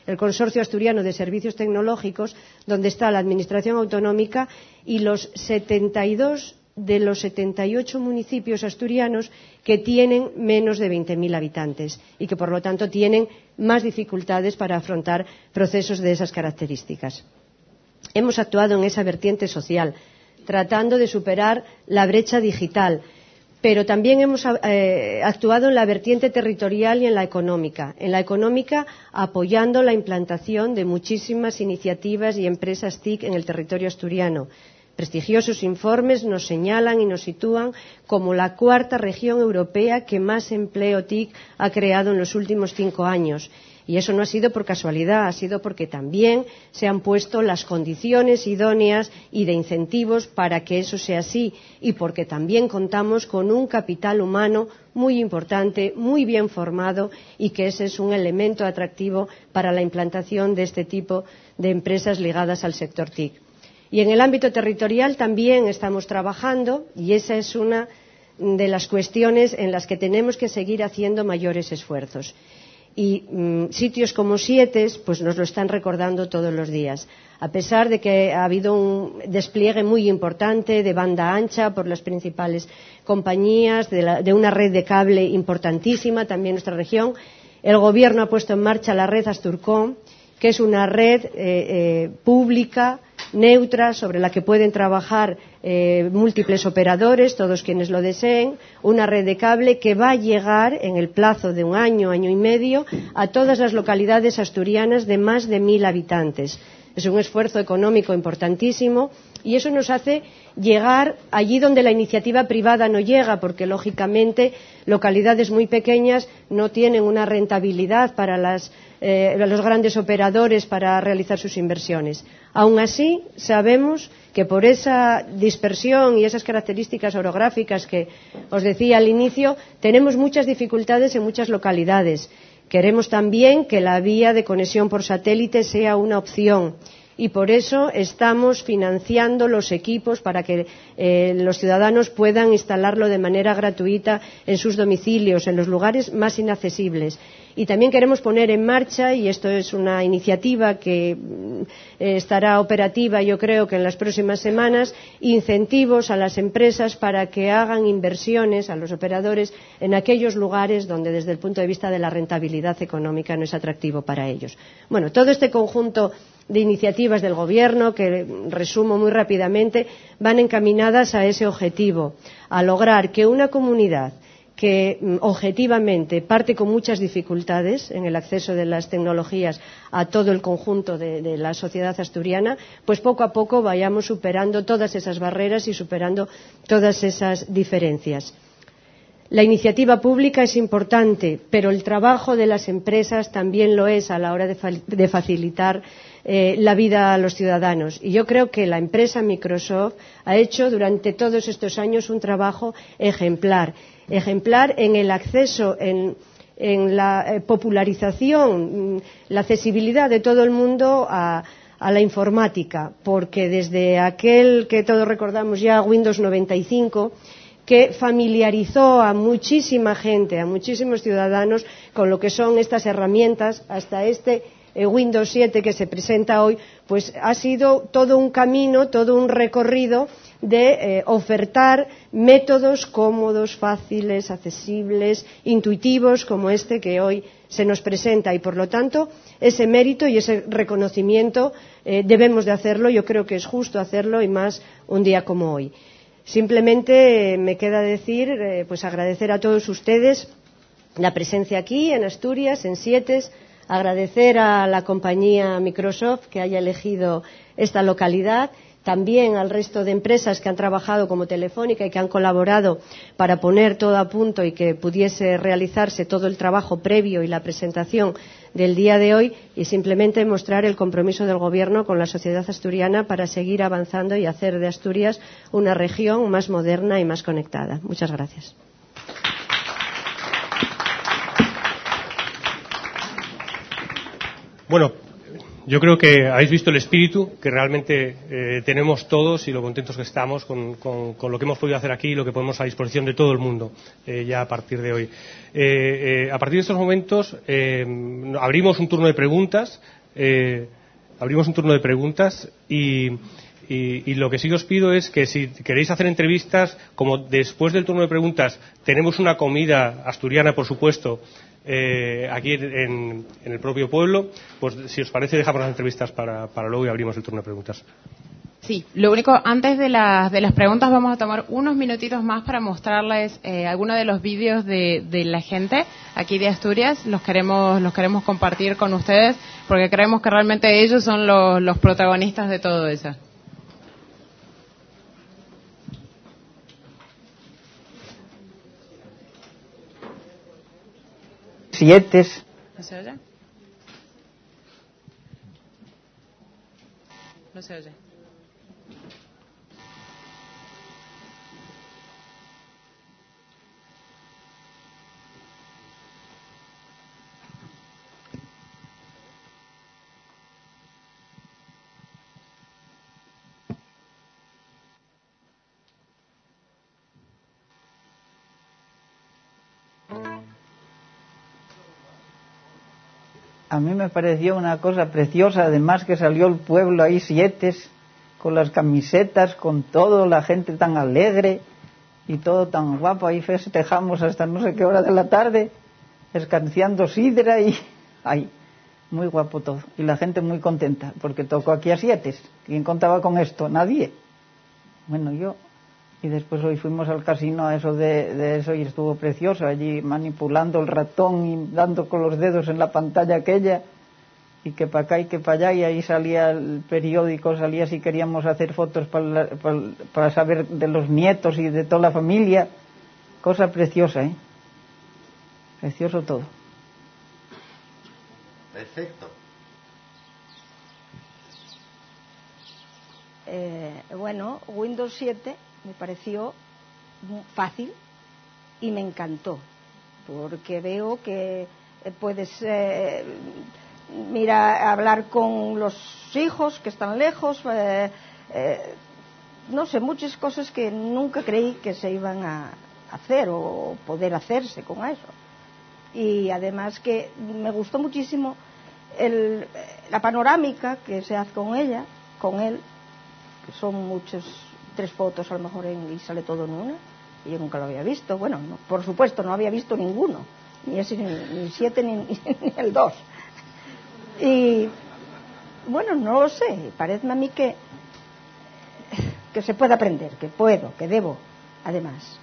M: el Consorcio Asturiano de Servicios Tecnológicos, donde está la Administración Autonómica y los setenta y dos de los setenta y ocho municipios asturianos que tienen menos de veinte mil habitantes y que, por lo tanto, tienen más dificultades para afrontar procesos de esas características. Hemos actuado en esa vertiente social, tratando de superar la brecha digital, pero también hemos eh, actuado en la vertiente territorial y en la económica. En la económica, apoyando la implantación de muchísimas iniciativas y empresas T I C en el territorio asturiano. Prestigiosos informes nos señalan y nos sitúan como la cuarta región europea que más empleo T I C ha creado en los últimos cinco años. Y eso no ha sido por casualidad, ha sido porque también se han puesto las condiciones idóneas y de incentivos para que eso sea así, y porque también contamos con un capital humano muy importante, muy bien formado, y que ese es un elemento atractivo para la implantación de este tipo de empresas ligadas al sector T I C. Y en el ámbito territorial también estamos trabajando, y esa es una de las cuestiones en las que tenemos que seguir haciendo mayores esfuerzos. Y mmm, sitios como Sietes pues nos lo están recordando todos los días. A pesar de que ha habido un despliegue muy importante de banda ancha por las principales compañías, de, la, de una red de cable importantísima también en nuestra región, el Gobierno ha puesto en marcha la red Asturcom, que es una red eh, eh, pública, neutra, sobre la que pueden trabajar eh, múltiples operadores, todos quienes lo deseen, una red de cable que va a llegar en el plazo de un año, año y medio, a todas las localidades asturianas de más de mil habitantes. Es un esfuerzo económico importantísimo y eso nos hace llegar allí donde la iniciativa privada no llega, porque lógicamente localidades muy pequeñas no tienen una rentabilidad para las, eh, los grandes operadores para realizar sus inversiones. Aún así, sabemos que por esa dispersión y esas características orográficas que os decía al inicio, tenemos muchas dificultades en muchas localidades. Queremos también que la vía de conexión por satélite sea una opción y por eso estamos financiando los equipos para que eh, los ciudadanos puedan instalarlo de manera gratuita en sus domicilios, en los lugares más inaccesibles. Y también queremos poner en marcha, y esto es una iniciativa que eh, estará operativa yo creo que en las próximas semanas, incentivos a las empresas para que hagan inversiones a los operadores en aquellos lugares donde desde el punto de vista de la rentabilidad económica no es atractivo para ellos. Bueno, todo este conjunto de iniciativas del Gobierno, que resumo muy rápidamente, van encaminadas a ese objetivo, a lograr que una comunidad que objetivamente parte con muchas dificultades en el acceso de las tecnologías a todo el conjunto de, de la sociedad asturiana, pues poco a poco vayamos superando todas esas barreras y superando todas esas diferencias. La iniciativa pública es importante, pero el trabajo de las empresas también lo es a la hora de, fa de facilitar eh, la vida a los ciudadanos. Y yo creo que la empresa Microsoft ha hecho durante todos estos años un trabajo ejemplar. Ejemplar en el acceso, en, en la eh, popularización, la accesibilidad de todo el mundo a, a la informática, porque desde aquel que todos recordamos ya, Windows noventa y cinco, que familiarizó a muchísima gente, a muchísimos ciudadanos con lo que son estas herramientas, hasta este eh, Windows siete que se presenta hoy, pues ha sido todo un camino, todo un recorrido de eh, ofertar métodos cómodos, fáciles, accesibles, intuitivos como este que hoy se nos presenta y por lo tanto ese mérito y ese reconocimiento eh, debemos de hacerlo, yo creo que es justo hacerlo y más un día como hoy. Simplemente eh, me queda decir, eh, pues agradecer a todos ustedes la presencia aquí en Asturias, en Sietes, agradecer a la compañía Microsoft que haya elegido esta localidad, también al resto de empresas que han trabajado como Telefónica y que han colaborado para poner todo a punto y que pudiese realizarse todo el trabajo previo y la presentación del día de hoy y simplemente mostrar el compromiso del Gobierno con la sociedad asturiana para seguir avanzando y hacer de Asturias una región más moderna y más conectada. Muchas gracias.
N: Bueno,
G: yo creo que habéis visto el espíritu que realmente eh, tenemos todos y lo contentos que estamos con, con, con lo que hemos podido hacer aquí y lo que ponemos a disposición de todo el mundo eh, ya a partir de hoy. Eh, eh, a partir de estos momentos eh, abrimos un turno de preguntas, eh, abrimos un turno de preguntas y, y, y lo que sí os pido es que si queréis hacer entrevistas, como después del turno de preguntas tenemos una comida asturiana, por supuesto, Eh, aquí en, en el propio pueblo, pues si os parece dejamos las entrevistas para, para luego y abrimos el turno de preguntas.
I: Sí, lo único, antes de las, de las preguntas vamos a tomar unos minutitos más para mostrarles eh, algunos de los vídeos de, de la gente aquí de Asturias. Los queremos, los queremos compartir con ustedes porque creemos que realmente ellos son los, los protagonistas de todo eso.
K: Siete.
I: ¿No se oye? No se oye.
K: A mí me pareció una cosa preciosa, además que salió el pueblo ahí siete, con las camisetas, con todo, la gente tan alegre y todo tan guapo, ahí festejamos hasta no sé qué hora de la tarde, escanciando sidra y... ay, muy guapo todo, y la gente muy contenta, porque tocó aquí a siete. ¿Quién contaba con esto? Nadie. Bueno, yo... Y después hoy fuimos al casino a eso de, de eso y estuvo precioso, allí manipulando el ratón y dando con los dedos en la pantalla aquella, y que para acá y que para allá, y ahí salía el periódico, salía si queríamos hacer fotos para, para, para saber de los nietos y de toda la familia. Cosa preciosa, ¿eh? Precioso todo.
N: Perfecto.
O: Eh, bueno, Windows siete me pareció fácil y me encantó, porque veo que puedes eh, mira, hablar con los hijos que están lejos, eh, eh, no sé, muchas cosas que nunca creí que se iban a hacer o poder hacerse con eso. Y además que me gustó muchísimo el, la panorámica que se hace con ella, con él, que son muchos, tres fotos a lo mejor en, y sale todo en una, y yo nunca lo había visto. Bueno, no, por supuesto no había visto ninguno, ni ese, ni, ni el siete ni, ni, ni el dos. Y bueno, no lo sé, parece a mí que que se puede aprender, que puedo, que debo, además.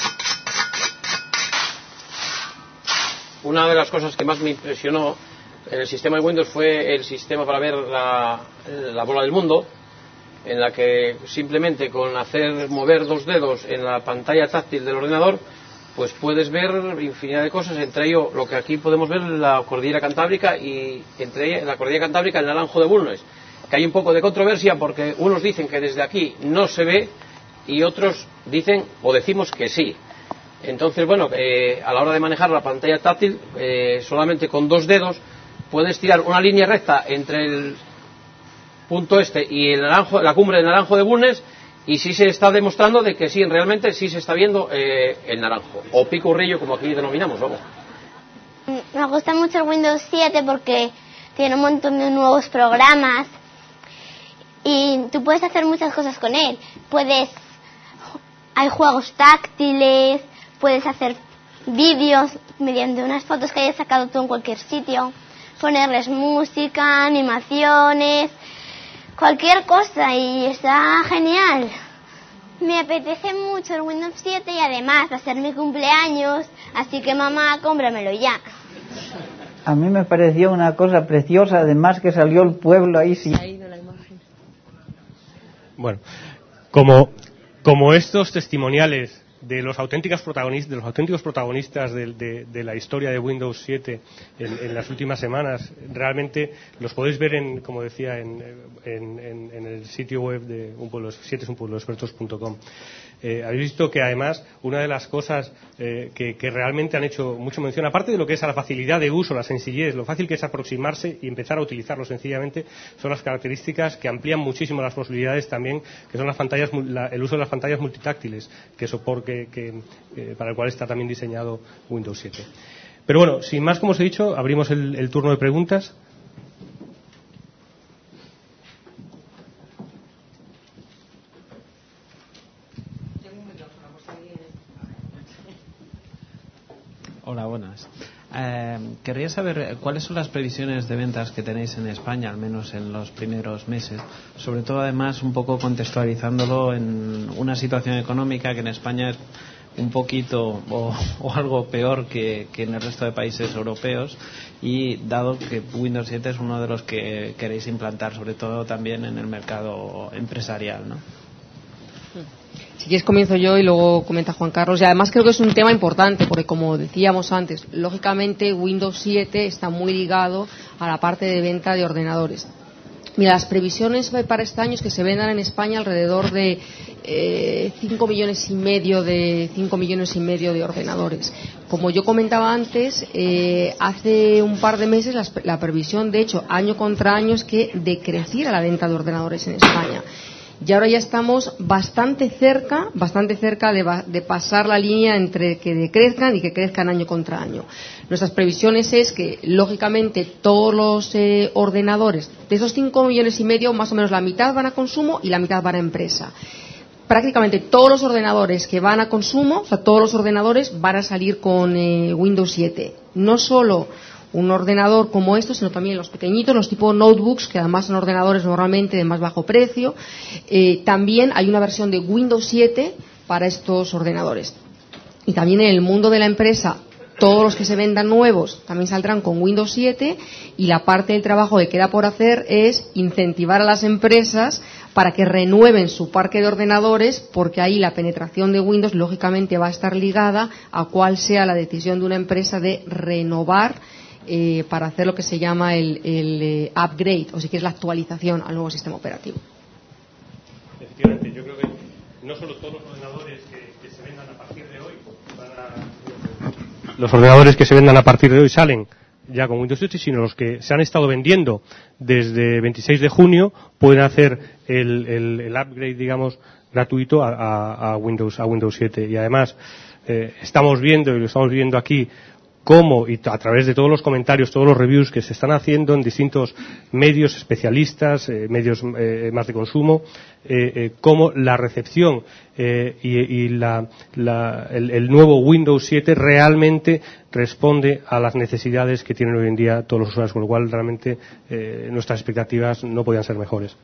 P: Una de las cosas que más me impresionó en el sistema de Windows fue el sistema para ver la, la bola del mundo, en la que simplemente con hacer mover dos dedos en la pantalla táctil del ordenador, pues puedes ver infinidad de cosas, entre ello lo que aquí podemos ver, la cordillera cantábrica, y entre ella, la cordillera cantábrica, el naranjo de Bulnes, que hay un poco de controversia porque unos dicen que desde aquí no se ve y otros dicen o decimos que sí. Entonces, bueno, eh, a la hora de manejar la pantalla táctil, eh, solamente con dos dedos puedes tirar una línea recta entre el punto este y el naranjo, la cumbre del naranjo de Bulnes, y sí se está demostrando de que sí, realmente sí se está viendo eh, el naranjo, o picurrillo como aquí denominamos, vamos.
Q: Me gusta mucho el Windows siete porque tiene un montón de nuevos programas y tú puedes hacer muchas cosas con él. Puedes, hay juegos táctiles, puedes hacer vídeos mediante unas fotos que hayas sacado tú en cualquier sitio, ponerles música, animaciones, cualquier cosa, y está genial.
R: Me apetece mucho el Windows siete y además va a ser mi cumpleaños, así que mamá, cómpramelo ya.
K: A mí me pareció una cosa preciosa, además que salió el pueblo ahí sí.
G: Bueno, como, como estos testimoniales de los auténticos protagonistas, de los auténticos protagonistas de, de, de la historia de Windows siete en, en las últimas semanas. Realmente los podéis ver, en, como decía, en, en, en, en el sitio web de un pueblo, siete es un pueblo expertos punto com. Eh, habéis visto que además una de las cosas eh, que, que realmente han hecho mucho mención, aparte de lo que es a la facilidad de uso, la sencillez, lo fácil que es aproximarse y empezar a utilizarlo sencillamente, son las características que amplían muchísimo las posibilidades también, que son las pantallas, la, el uso de las pantallas multitáctiles, que soporte, que, eh, para el cual está también diseñado Windows siete. Pero bueno, sin más, como os he dicho, abrimos el, el turno de preguntas.
N: Hola, buenas. Eh, querría saber cuáles son las previsiones de ventas que tenéis en España, al menos en los primeros meses. Sobre todo, además, un poco contextualizándolo en una situación económica que en España es un poquito o, o algo peor que, que en el resto de países europeos, y dado que Windows siete es uno de los que queréis implantar, sobre todo también en el mercado empresarial, ¿no?
H: Si quieres comienzo yo y luego comenta Juan Carlos. Y además creo que es un tema importante porque, como decíamos antes, lógicamente Windows siete está muy ligado a la parte de venta de ordenadores. Mira, las previsiones para este año es que se vendan en España alrededor de eh, cinco millones y medio de cinco millones y medio de ordenadores. Como yo comentaba antes, eh, hace un par de meses la, la previsión, de hecho, año contra año, es que decreciera la venta de ordenadores en España. Y ahora ya estamos bastante cerca, bastante cerca de, de pasar la línea entre que decrezcan y que crezcan año contra año. Nuestras previsiones es que, lógicamente, todos los eh, ordenadores, de esos cinco millones y medio, más o menos la mitad van a consumo y la mitad van a empresa. Prácticamente todos los ordenadores que van a consumo, o sea, todos los ordenadores van a salir con eh, Windows siete. No solo un ordenador como estos, sino también los pequeñitos, los tipo notebooks, que además son ordenadores normalmente de más bajo precio. Eh, también hay una versión de Windows siete para estos ordenadores. Y también en el mundo de la empresa, todos los que se vendan nuevos también saldrán con Windows siete, y la parte del trabajo que queda por hacer es incentivar a las empresas para que renueven su parque de ordenadores, porque ahí la penetración de Windows lógicamente va a estar ligada a cuál sea la decisión de una empresa de renovar Eh, para hacer lo que se llama el, el eh, upgrade, o si quieres la actualización al nuevo sistema operativo.
G: Efectivamente, yo creo que no solo todos los ordenadores que, que se vendan a partir de hoy van a... los ordenadores que se vendan a partir de hoy salen ya con Windows siete, sino los que se han estado vendiendo desde veintiséis de junio pueden hacer el, el, el upgrade, digamos, gratuito a, a, a Windows a Windows siete. Y además eh, estamos viendo, y lo estamos viendo aquí, cómo, y a través de todos los comentarios, todos los reviews que se están haciendo en distintos medios especialistas, eh, medios eh, más de consumo, eh, eh, cómo la recepción eh, y, y la, la, el, el nuevo Windows siete realmente responde a las necesidades que tienen hoy en día todos los usuarios, con lo cual realmente eh, nuestras expectativas no podían ser mejores.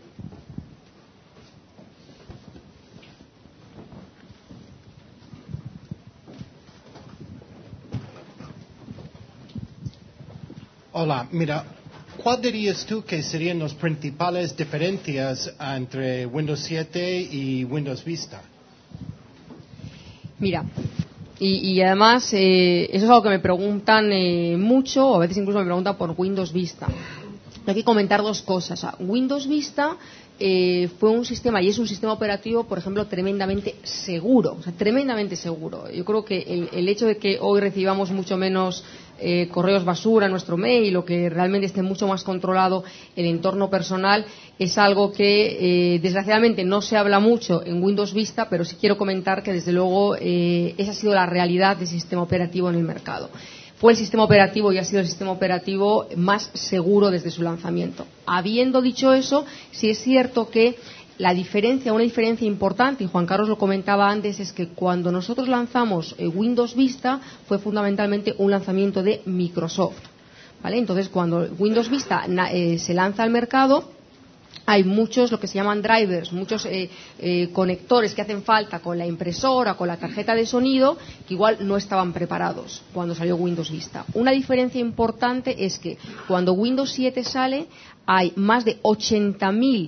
B: Hola, mira, ¿cuál dirías tú que serían las principales diferencias entre Windows siete y Windows Vista?
H: Mira, y, y además eh, eso es algo que me preguntan eh, mucho, o a veces incluso me preguntan por Windows Vista. Hay que comentar dos cosas. O sea, Windows Vista eh, fue un sistema, y es un sistema operativo, por ejemplo, tremendamente seguro, o sea, tremendamente seguro. Yo creo que el, el hecho de que hoy recibamos mucho menos eh, correos basura en nuestro mail, o que realmente esté mucho más controlado el entorno personal, es algo que eh, desgraciadamente no se habla mucho en Windows Vista, pero sí quiero comentar que desde luego eh, esa ha sido la realidad del sistema operativo en el mercado. Fue el sistema operativo y ha sido el sistema operativo más seguro desde su lanzamiento. Habiendo dicho eso, sí es cierto que la diferencia, una diferencia importante, y Juan Carlos lo comentaba antes, es que cuando nosotros lanzamos eh, Windows Vista fue fundamentalmente un lanzamiento de Microsoft, ¿vale? Entonces, cuando Windows Vista eh, se lanza al mercado, hay muchos, lo que se llaman drivers, muchos eh, eh, conectores que hacen falta con la impresora, con la tarjeta de sonido, que igual no estaban preparados cuando salió Windows Vista. Una diferencia importante es que cuando Windows siete sale, hay más de ochenta mil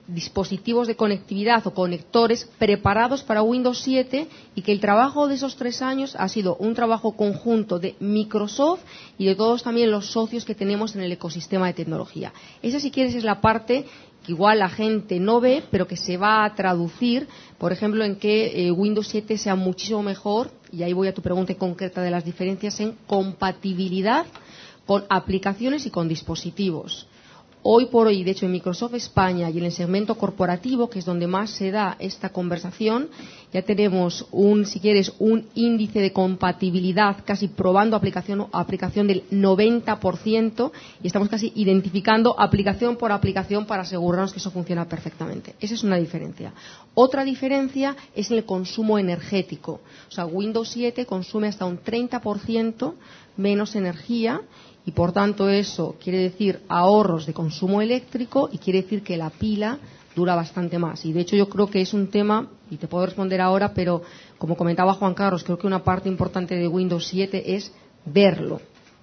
H: dispositivos de conectividad o conectores preparados para Windows siete y que el trabajo de esos tres años ha sido un trabajo conjunto de Microsoft y de todos también los socios que tenemos en el ecosistema de tecnología. Esa, si quieres, es la parte que igual la gente no ve, pero que se va a traducir, por ejemplo, en que eh, Windows siete sea muchísimo mejor, y ahí voy a tu pregunta concreta de las diferencias, en compatibilidad con aplicaciones y con dispositivos. Hoy por hoy, de hecho, en Microsoft España y en el segmento corporativo, que es donde más se da esta conversación, ya tenemos un, si quieres, un índice de compatibilidad casi probando aplicación aplicación del noventa por ciento y estamos casi identificando aplicación por aplicación para asegurarnos que eso funciona perfectamente. Esa es una diferencia. Otra diferencia es en el consumo energético. O sea, Windows siete consume hasta un treinta por ciento menos energía. Y, por tanto, eso quiere decir ahorros de consumo eléctrico y quiere decir que la pila dura bastante más. Y, de hecho, yo creo que es un tema, y te puedo responder ahora, pero, como comentaba Juan Carlos, creo que una parte importante de Windows siete es verlo.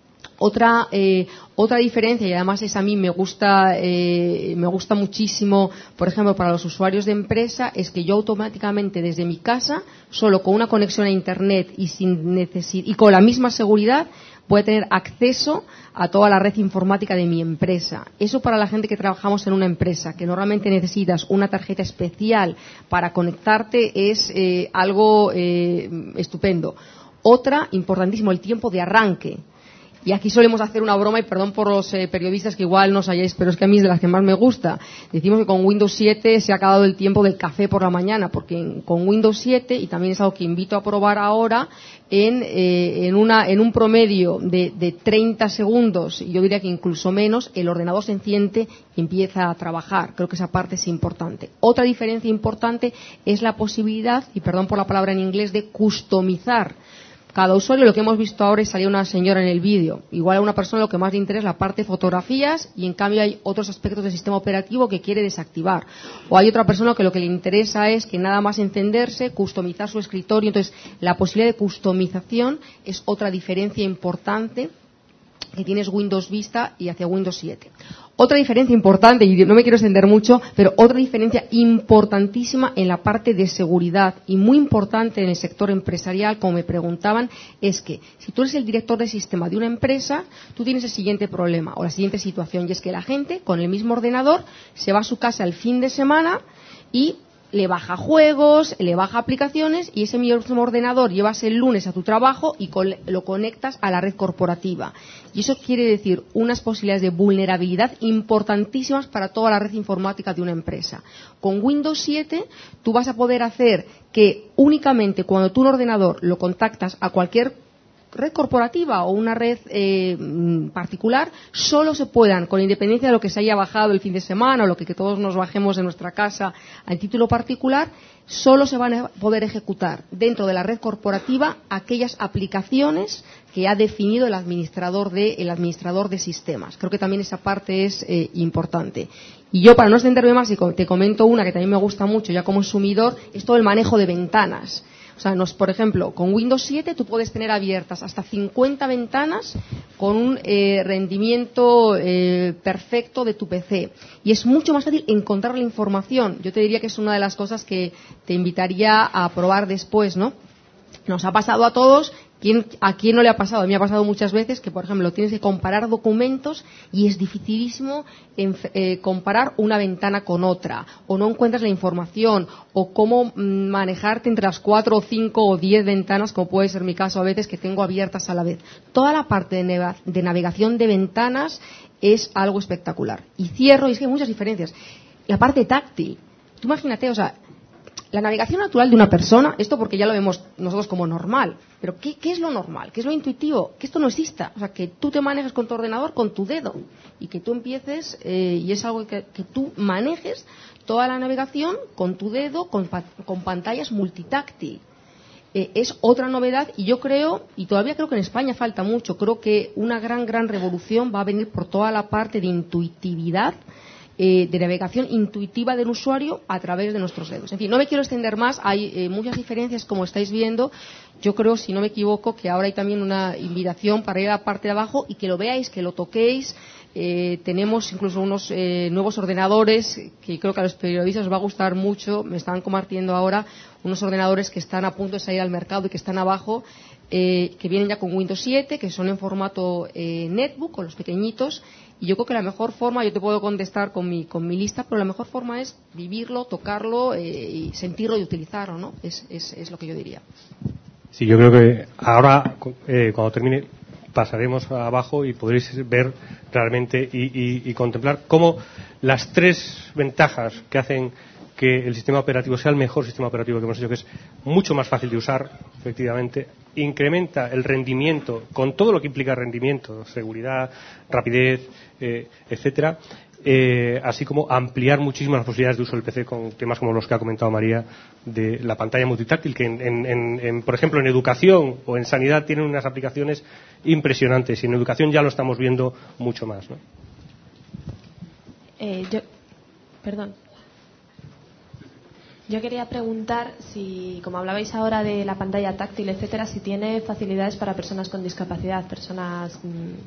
H: Otra, eh, otra diferencia, y además esa a mí me gusta, eh, me gusta muchísimo, por ejemplo, para los usuarios de empresa, es que yo automáticamente desde mi casa, solo con una conexión a Internet y, sin necesidad, y con la misma seguridad, voy a tener acceso a toda la red informática de mi empresa. Eso para la gente que trabajamos en una empresa, que normalmente necesitas una tarjeta especial para conectarte, es eh, algo eh, estupendo. Otra, importantísimo, el tiempo de arranque. Y aquí solemos hacer una broma, y perdón por los eh, periodistas que igual no os hayáis, pero es que a mí es de las que más me gusta. Decimos que con Windows siete se ha acabado el tiempo del café por la mañana, porque en, con Windows siete, y también es algo que invito a probar ahora, en, eh, en, una, en un promedio de, de treinta segundos, y yo diría que incluso menos, el ordenador se enciende y empieza a trabajar. Creo que esa parte es importante. Otra diferencia importante es la posibilidad, y perdón por la palabra en inglés, de customizar cada usuario. Lo que hemos visto ahora es salir una señora en el vídeo. Igual a una persona lo que más le interesa es la parte de fotografías y en cambio hay otros aspectos del sistema operativo que quiere desactivar. O hay otra persona que lo que le interesa es que nada más encenderse, customizar su escritorio. Entonces, la posibilidad de customización es otra diferencia importante que tienes Windows Vista y hacia Windows siete. Otra diferencia importante, y no me quiero extender mucho, pero otra diferencia importantísima en la parte de seguridad y muy importante en el sector empresarial, como me preguntaban, es que si tú eres el director de sistema de una empresa, tú tienes el siguiente problema o la siguiente situación, y es que la gente con el mismo ordenador se va a su casa el fin de semana y le baja juegos, le baja aplicaciones, y ese mismo ordenador llevas el lunes a tu trabajo y con, lo conectas a la red corporativa. Y eso quiere decir unas posibilidades de vulnerabilidad importantísimas para toda la red informática de una empresa. Con Windows siete tú vas a poder hacer que únicamente cuando tú un ordenador lo contactas a cualquier red corporativa o una red eh, particular, solo se puedan, con independencia de lo que se haya bajado el fin de semana o lo que, que todos nos bajemos de nuestra casa a título particular, solo se van a poder ejecutar dentro de la red corporativa aquellas aplicaciones que ha definido el administrador de, el administrador de sistemas. Creo que también esa parte es eh, importante. Y yo, para no extenderme más, y te comento una que también me gusta mucho ya como consumidor, es todo el manejo de ventanas. O sea, nos, por ejemplo, con Windows siete tú puedes tener abiertas hasta cincuenta ventanas con un eh, rendimiento eh, perfecto de tu P C. Y es mucho más fácil encontrar la información. Yo te diría que es una de las cosas que te invitaría a probar después, ¿no? Nos ha pasado a todos. ¿Quién, ¿A quién no le ha pasado? A mí me ha pasado muchas veces que, por ejemplo, tienes que comparar documentos y es dificilísimo en, eh, comparar una ventana con otra, o no encuentras la información, o cómo mm, manejarte entre las cuatro o cinco o diez ventanas, como puede ser mi caso a veces, que tengo abiertas a la vez. Toda la parte de, neva, de navegación de ventanas es algo espectacular. Y cierro, y es que hay muchas diferencias. La parte táctil. Tú imagínate, o sea, la navegación natural de una persona, esto porque ya lo vemos nosotros como normal, pero ¿qué, qué es lo normal? ¿Qué es lo intuitivo? Que esto no exista. O sea, que tú te manejes con tu ordenador con tu dedo y que tú empieces, eh, y es algo que, que tú manejes toda la navegación con tu dedo, con, con pantallas multitáctil. Eh, es otra novedad y yo creo, y todavía creo que en España falta mucho, creo que una gran, gran revolución va a venir por toda la parte de intuitividad, Eh, de navegación intuitiva del usuario a través de nuestros dedos. En fin, no me quiero extender más, hay eh, muchas diferencias como estáis viendo. Yo creo, si no me equivoco, que ahora hay también una invitación para ir a la parte de abajo y que lo veáis, que lo toquéis, Eh, tenemos incluso unos eh, nuevos ordenadores que creo que a los periodistas os va a gustar mucho. Me están compartiendo ahora unos ordenadores que están a punto de salir al mercado y que están abajo, eh, que vienen ya con Windows siete, que son en formato eh, netbook, con los pequeñitos. Y yo creo que la mejor forma, yo te puedo contestar con mi, con mi lista, pero la mejor forma es vivirlo, tocarlo eh, y sentirlo y utilizarlo, ¿no? Es, es, es lo que yo diría.
G: Sí, yo creo que ahora, eh, cuando termine, pasaremos abajo y podréis ver realmente y, y, y contemplar cómo las tres ventajas que hacen que el sistema operativo sea el mejor sistema operativo que hemos hecho, que es mucho más fácil de usar, efectivamente, incrementa el rendimiento, con todo lo que implica rendimiento, seguridad, rapidez, eh, etcétera, eh, así como ampliar muchísimo las posibilidades de uso del P C con temas como los que ha comentado María de la pantalla multitáctil, que en, en, en, en, por ejemplo en educación o en sanidad tienen unas aplicaciones impresionantes y en educación ya lo estamos viendo mucho más, ¿no?
S: Eh, yo, perdón. Yo quería preguntar si, como hablabais ahora de la pantalla táctil, etcétera, si tiene facilidades para personas con discapacidad, personas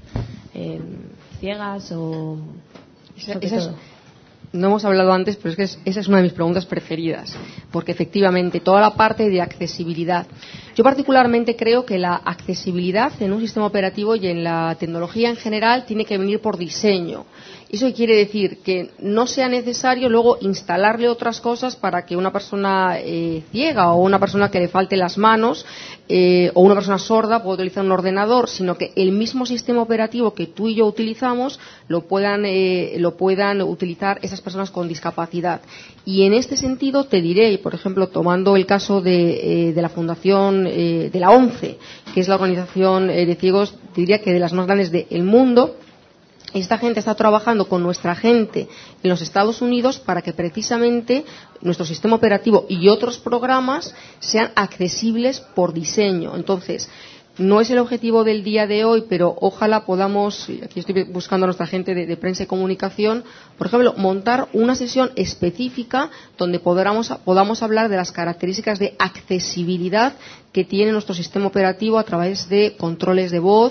S: eh, ciegas o...
H: Esa, esa es, no hemos hablado antes, pero es que es, esa es una de mis preguntas preferidas, porque efectivamente toda la parte de accesibilidad. Yo particularmente creo que la accesibilidad en un sistema operativo y en la tecnología en general tiene que venir por diseño. Eso quiere decir que no sea necesario luego instalarle otras cosas para que una persona eh, ciega o una persona que le falte las manos eh, o una persona sorda pueda utilizar un ordenador, sino que el mismo sistema operativo que tú y yo utilizamos lo puedan, eh, lo puedan utilizar esas personas con discapacidad. Y en este sentido te diré, por ejemplo, tomando el caso de, eh, de la Fundación eh, de la ONCE, que es la organización eh, de ciegos, diría que de las más grandes del mundo. Esta gente está trabajando con nuestra gente en los Estados Unidos para que precisamente nuestro sistema operativo y otros programas sean accesibles por diseño. Entonces, no es el objetivo del día de hoy, pero ojalá podamos, aquí estoy buscando a nuestra gente de, de prensa y comunicación, por ejemplo, montar una sesión específica donde podamos, podamos hablar de las características de accesibilidad que tiene nuestro sistema operativo a través de controles de voz,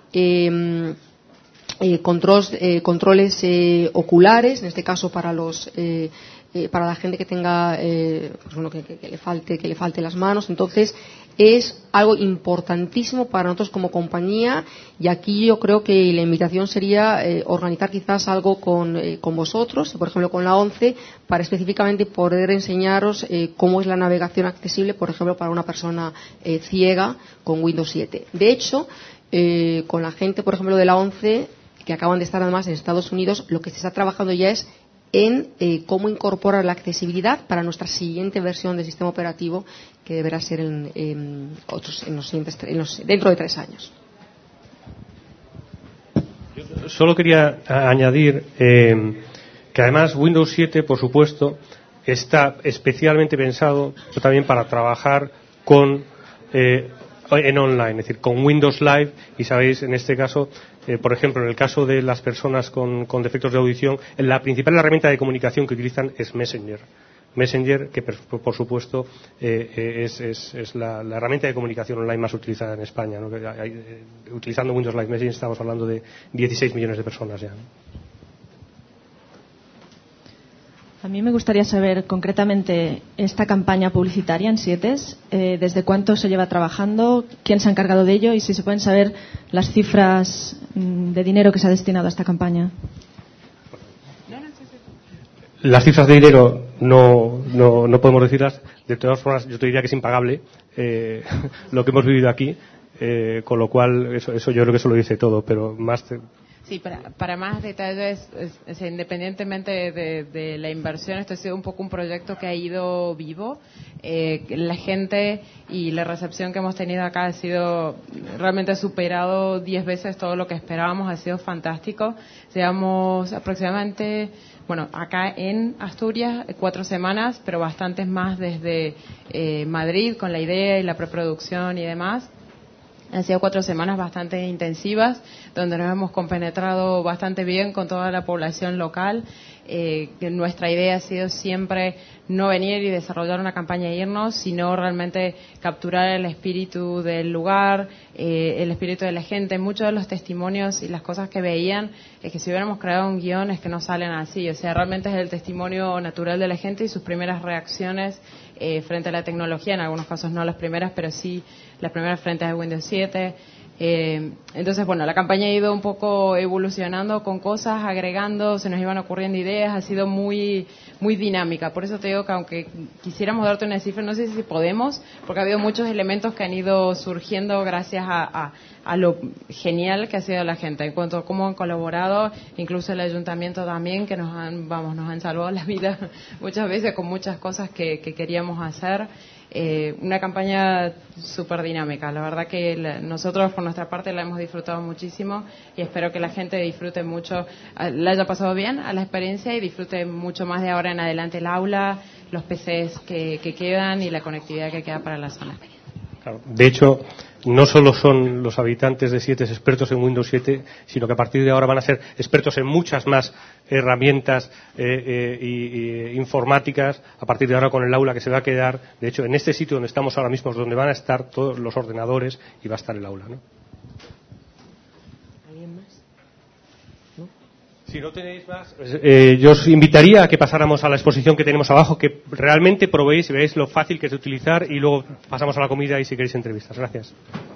H: eh, Eh, controles, eh, controles eh, oculares, en este caso para los eh, eh, para la gente que tenga eh, pues bueno, que, que, que le falte que le falte las manos. Entonces es algo importantísimo para nosotros como compañía, y aquí yo creo que la invitación sería eh, organizar quizás algo con, eh, con vosotros, por ejemplo con la ONCE, para específicamente poder enseñaros eh, cómo es la navegación accesible, por ejemplo para una persona eh, ciega con Windows siete. De hecho, eh, con la gente, por ejemplo, de la ONCE, que acaban de estar además en Estados Unidos, lo que se está trabajando ya es en eh, cómo incorporar la accesibilidad para nuestra siguiente versión del sistema operativo, que deberá ser en, en otros, en los siguientes, en los, dentro de tres años.
G: Yo solo quería añadir eh, que además Windows siete, por supuesto, está especialmente pensado también para trabajar con eh, en online, es decir, con Windows Live, y sabéis, en este caso, eh, por ejemplo, en el caso de las personas con, con defectos de audición, la principal herramienta de comunicación que utilizan es Messenger. Messenger, que por, por supuesto eh, es, es, es la, la herramienta de comunicación online más utilizada en España, ¿no? Hay, eh, utilizando Windows Live Messenger estamos hablando de dieciséis millones de personas ya, ¿no?
S: A mí me gustaría saber concretamente esta campaña publicitaria en SIETES, eh, desde cuánto se lleva trabajando, quién se ha encargado de ello y si se pueden saber las cifras mmm, de dinero que se ha destinado a esta campaña.
G: Las cifras de dinero no, no, no podemos decirlas. De todas formas, yo te diría que es impagable eh, lo que hemos vivido aquí, eh, con lo cual eso, eso yo creo que eso lo dice todo, pero más... Te...
I: Sí, para, para más detalles, es, es, independientemente de, de, de la inversión, esto ha sido un poco un proyecto que ha ido vivo. Eh, la gente y la recepción que hemos tenido acá ha sido realmente superado diez veces todo lo que esperábamos, ha sido fantástico. Llevamos aproximadamente, bueno, acá en Asturias, cuatro semanas, pero bastantes más desde eh, Madrid con la idea y la preproducción y demás. Han sido cuatro semanas bastante intensivas, donde nos hemos compenetrado bastante bien con toda la población local. Eh, que nuestra idea ha sido siempre no venir y desarrollar una campaña e irnos, sino realmente capturar el espíritu del lugar, eh, el espíritu de la gente. Muchos de los testimonios y las cosas que veían es que si hubiéramos creado un guión es que no salen así. O sea, realmente es el testimonio natural de la gente y sus primeras reacciones eh, frente a la tecnología. En algunos casos no las primeras, pero sí las primeras frente a Windows siete. Eh, entonces, bueno, la campaña ha ido un poco evolucionando con cosas, agregando, se nos iban ocurriendo ideas, ha sido muy muy dinámica. Por eso te digo que aunque quisiéramos darte una cifra, no sé si podemos, porque ha habido muchos elementos que han ido surgiendo gracias a, a, a lo genial que ha sido la gente, en cuanto a cómo han colaborado, incluso el ayuntamiento también, que nos han, vamos, nos han salvado la vida muchas veces con muchas cosas que, que queríamos hacer. Eh, una campaña súper dinámica. La verdad que la, nosotros por nuestra parte la hemos disfrutado muchísimo y espero que la gente disfrute mucho, la haya pasado bien a la experiencia y disfrute mucho más de ahora en adelante el aula, los P Cs que, que quedan y la conectividad que queda para la zona.
G: Claro. De hecho, no solo son los habitantes de siete expertos en Windows siete, sino que a partir de ahora van a ser expertos en muchas más herramientas eh, eh, y, y informáticas, a partir de ahora con el aula que se va a quedar. De hecho, en este sitio donde estamos ahora mismo es donde van a estar todos los ordenadores y va a estar el aula, ¿no?
H: ¿Alguien más? ¿No?
G: Si no tenéis más, pues, eh, yo os invitaría a que pasáramos a la exposición que tenemos abajo, que realmente probéis y veáis lo fácil que es de utilizar, y luego pasamos a la comida y si queréis entrevistas. Gracias.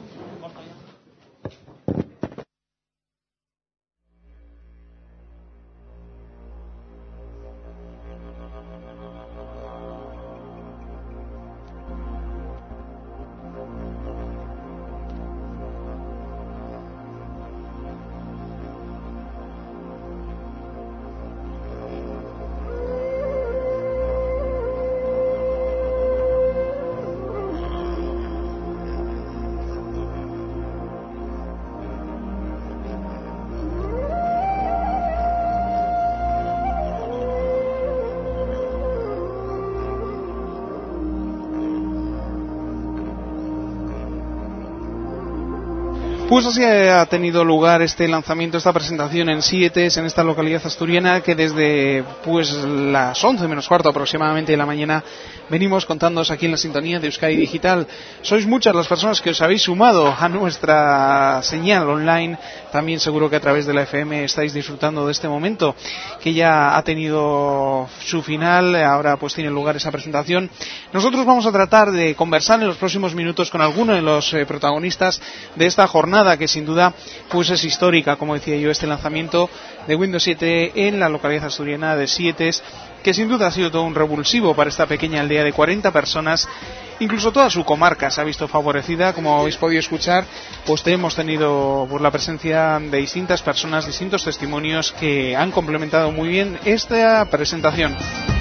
A: Pues así ha tenido lugar este lanzamiento, esta presentación en Sietes, en esta localidad asturiana, que desde pues las once menos cuarto aproximadamente de la mañana venimos contándoos aquí en la sintonía de Euskadi Digital. Sois muchas las personas que os habéis sumado a nuestra señal online. También seguro que a través de la F M estáis disfrutando de este momento, que ya ha tenido su final. Ahora pues tiene lugar esa presentación. Nosotros vamos a tratar de conversar en los próximos minutos con alguno de los eh, protagonistas de esta jornada, que sin duda pues es histórica, como decía yo, este lanzamiento de Windows siete en la localidad asturiana de Sietes, que sin duda ha sido todo un revulsivo para esta pequeña aldea de cuarenta personas. Incluso toda su comarca se ha visto favorecida, como habéis podido escuchar, pues hemos tenido por la presencia de distintas personas, distintos testimonios que han complementado muy bien esta presentación.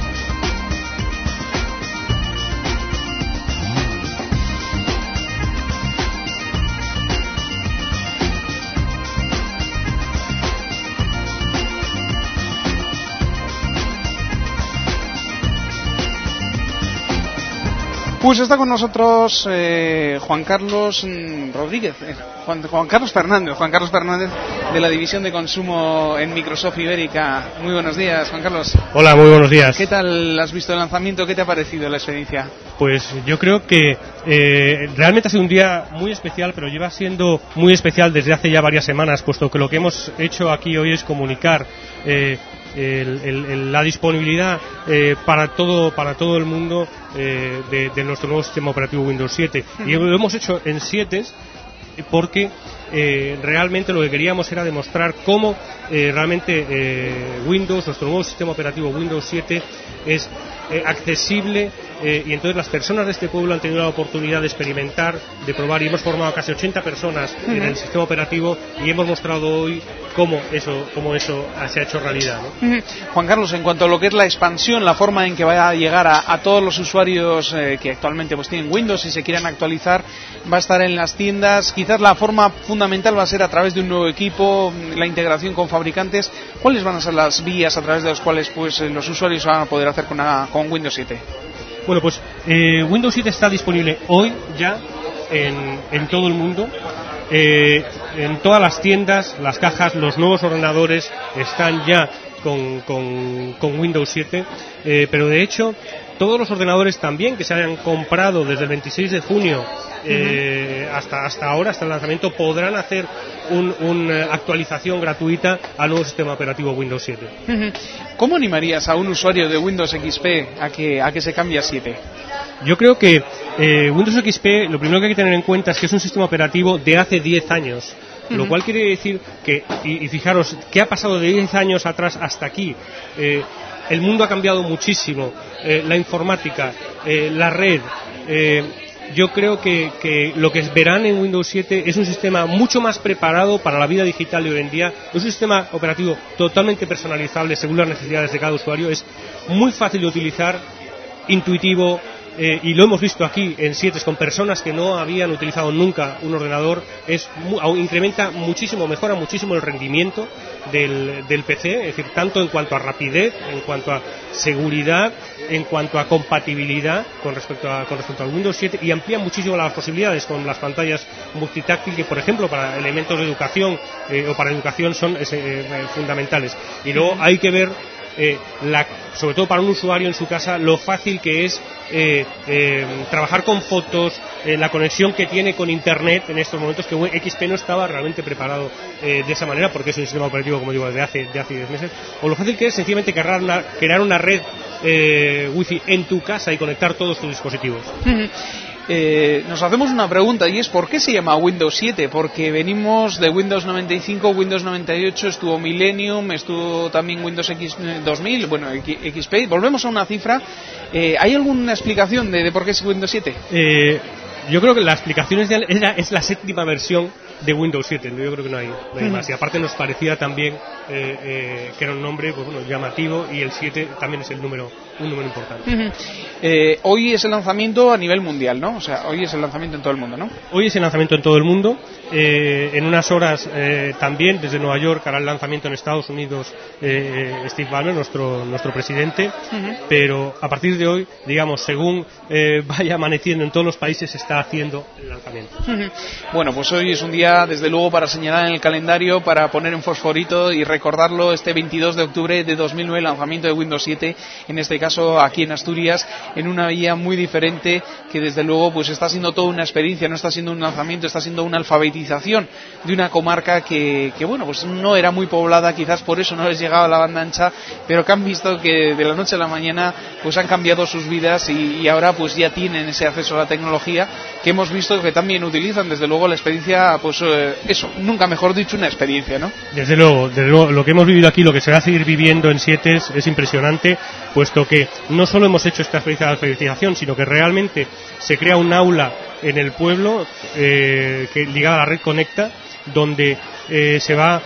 A: Pues está con nosotros eh, Juan Carlos Rodríguez, eh, Juan, Juan Carlos Fernández, Juan Carlos Fernández de la División de Consumo en Microsoft Ibérica. Muy buenos días, Juan Carlos.
G: Hola, muy buenos días.
A: ¿Qué tal has visto el lanzamiento? ¿Qué te ha parecido la experiencia?
G: Pues yo creo que eh, realmente ha sido un día muy especial, pero lleva siendo muy especial desde hace ya varias semanas, puesto que lo que hemos hecho aquí hoy es comunicar eh, El, el, el, la disponibilidad eh, para todo para todo el mundo eh, de, de nuestro nuevo sistema operativo Windows siete. Y lo hemos hecho en Sietes porque eh, realmente lo que queríamos era demostrar cómo eh, realmente eh, Windows, nuestro nuevo sistema operativo Windows siete, es eh, accesible, eh, y entonces las personas de este pueblo han tenido la oportunidad de experimentar, de probar, y hemos formado casi ochenta personas uh-huh. en el sistema operativo, y hemos mostrado hoy cómo eso cómo eso se ha hecho realidad, ¿no?
A: Uh-huh. Juan Carlos, en cuanto a lo que es la expansión, la forma en que va a llegar a, a todos los usuarios eh, que actualmente pues tienen Windows y se quieran actualizar, va a estar en las tiendas. Quizás la forma fundamental va a ser a través de un nuevo equipo, la integración con fabricantes. ¿Cuáles van a ser las vías a través de las cuales pues los usuarios van a poder hacer con, una, con Windows siete?
G: Bueno, pues eh, Windows siete está disponible hoy ya en, en todo el mundo. Eh, en todas las tiendas, las cajas, los nuevos ordenadores están ya con, con, con Windows siete, eh, pero de hecho todos los ordenadores también que se hayan comprado desde el veintiséis de junio eh, uh-huh. hasta hasta ahora, hasta el lanzamiento, podrán hacer una un actualización gratuita al nuevo sistema operativo Windows siete.
A: Uh-huh. ¿Cómo animarías a un usuario de Windows X P a que, a que se cambie a siete?
G: Yo creo que eh, Windows X P, lo primero que hay que tener en cuenta es que es un sistema operativo de hace diez años. Lo cual quiere decir que, y, y fijaros, ¿qué ha pasado de diez años atrás hasta aquí? Eh, el mundo ha cambiado muchísimo, eh, la informática, eh, la red. Eh, yo creo que, que lo que verán en Windows siete es un sistema mucho más preparado para la vida digital de hoy en día. Es un sistema operativo totalmente personalizable según las necesidades de cada usuario. Es muy fácil de utilizar, intuitivo. Eh, y lo hemos visto aquí en siete con personas que no habían utilizado nunca un ordenador. Es mu- incrementa muchísimo, mejora muchísimo el rendimiento del, del P C, es decir, tanto en cuanto a rapidez, en cuanto a seguridad, en cuanto a compatibilidad con respecto a, con respecto al Windows siete, y amplía muchísimo las posibilidades con las pantallas multitáctil que, por ejemplo, para elementos de educación eh, o para educación son eh, eh, fundamentales. Y luego hay que ver Eh, la, sobre todo para un usuario en su casa, lo fácil que es eh, eh, trabajar con fotos, eh, la conexión que tiene con Internet en estos momentos, que X P no estaba realmente preparado eh, de esa manera, porque es un sistema operativo, como digo, de hace de hace diez meses, o lo fácil que es sencillamente crear una, crear una red eh, Wi-Fi en tu casa y conectar todos tus dispositivos.
A: Uh-huh. Eh, nos hacemos una pregunta, y es ¿por qué se llama Windows siete? Porque venimos de Windows noventa y cinco, Windows noventa y ocho, estuvo Millennium, estuvo también Windows X dos mil, bueno, X P. Volvemos a una cifra. Eh, ¿Hay alguna explicación de, de por qué es Windows siete?
G: Eh, yo creo que la explicación es, de, es, la, es la séptima versión de Windows siete. Yo creo que no hay, no hay uh-huh. más. Y aparte nos parecía también eh, eh, que era un nombre, pues bueno, llamativo, y el siete también es el número, un número importante.
A: Uh-huh. Eh, hoy es el lanzamiento a nivel mundial, ¿no? O sea, hoy es el lanzamiento en todo el mundo, ¿no?
G: Hoy es el lanzamiento en todo el mundo. Eh, en unas horas eh, también desde Nueva York hará el lanzamiento en Estados Unidos eh, Steve Ballmer, nuestro nuestro presidente. Uh-huh. Pero a partir de hoy, digamos, según eh, vaya amaneciendo en todos los países, se está haciendo el lanzamiento.
A: Uh-huh. Bueno, pues hoy es un día, desde luego, para señalar en el calendario, para poner en fosforito y recordarlo, este veintidós de octubre de dos mil nueve, el lanzamiento de Windows siete, en este caso aquí en Asturias, en una vía muy diferente, que desde luego pues está siendo toda una experiencia, no está siendo un lanzamiento, está siendo una alfabetización de una comarca que, que bueno, pues no era muy poblada, quizás por eso no les llegaba la banda ancha, pero que han visto que de la noche a la mañana pues han cambiado sus vidas y, y ahora pues ya tienen ese acceso a la tecnología, que hemos visto que también utilizan. Desde luego la experiencia, pues eh, eso, nunca mejor dicho, una experiencia, ¿no?
G: Desde luego, desde luego, lo que hemos vivido aquí, lo que se va a seguir viviendo en siete es, es impresionante, puesto que no solo hemos hecho esta experiencia de alfabetización, sino que realmente se crea un aula en el pueblo eh, que ligada a la red Conecta, donde eh, se va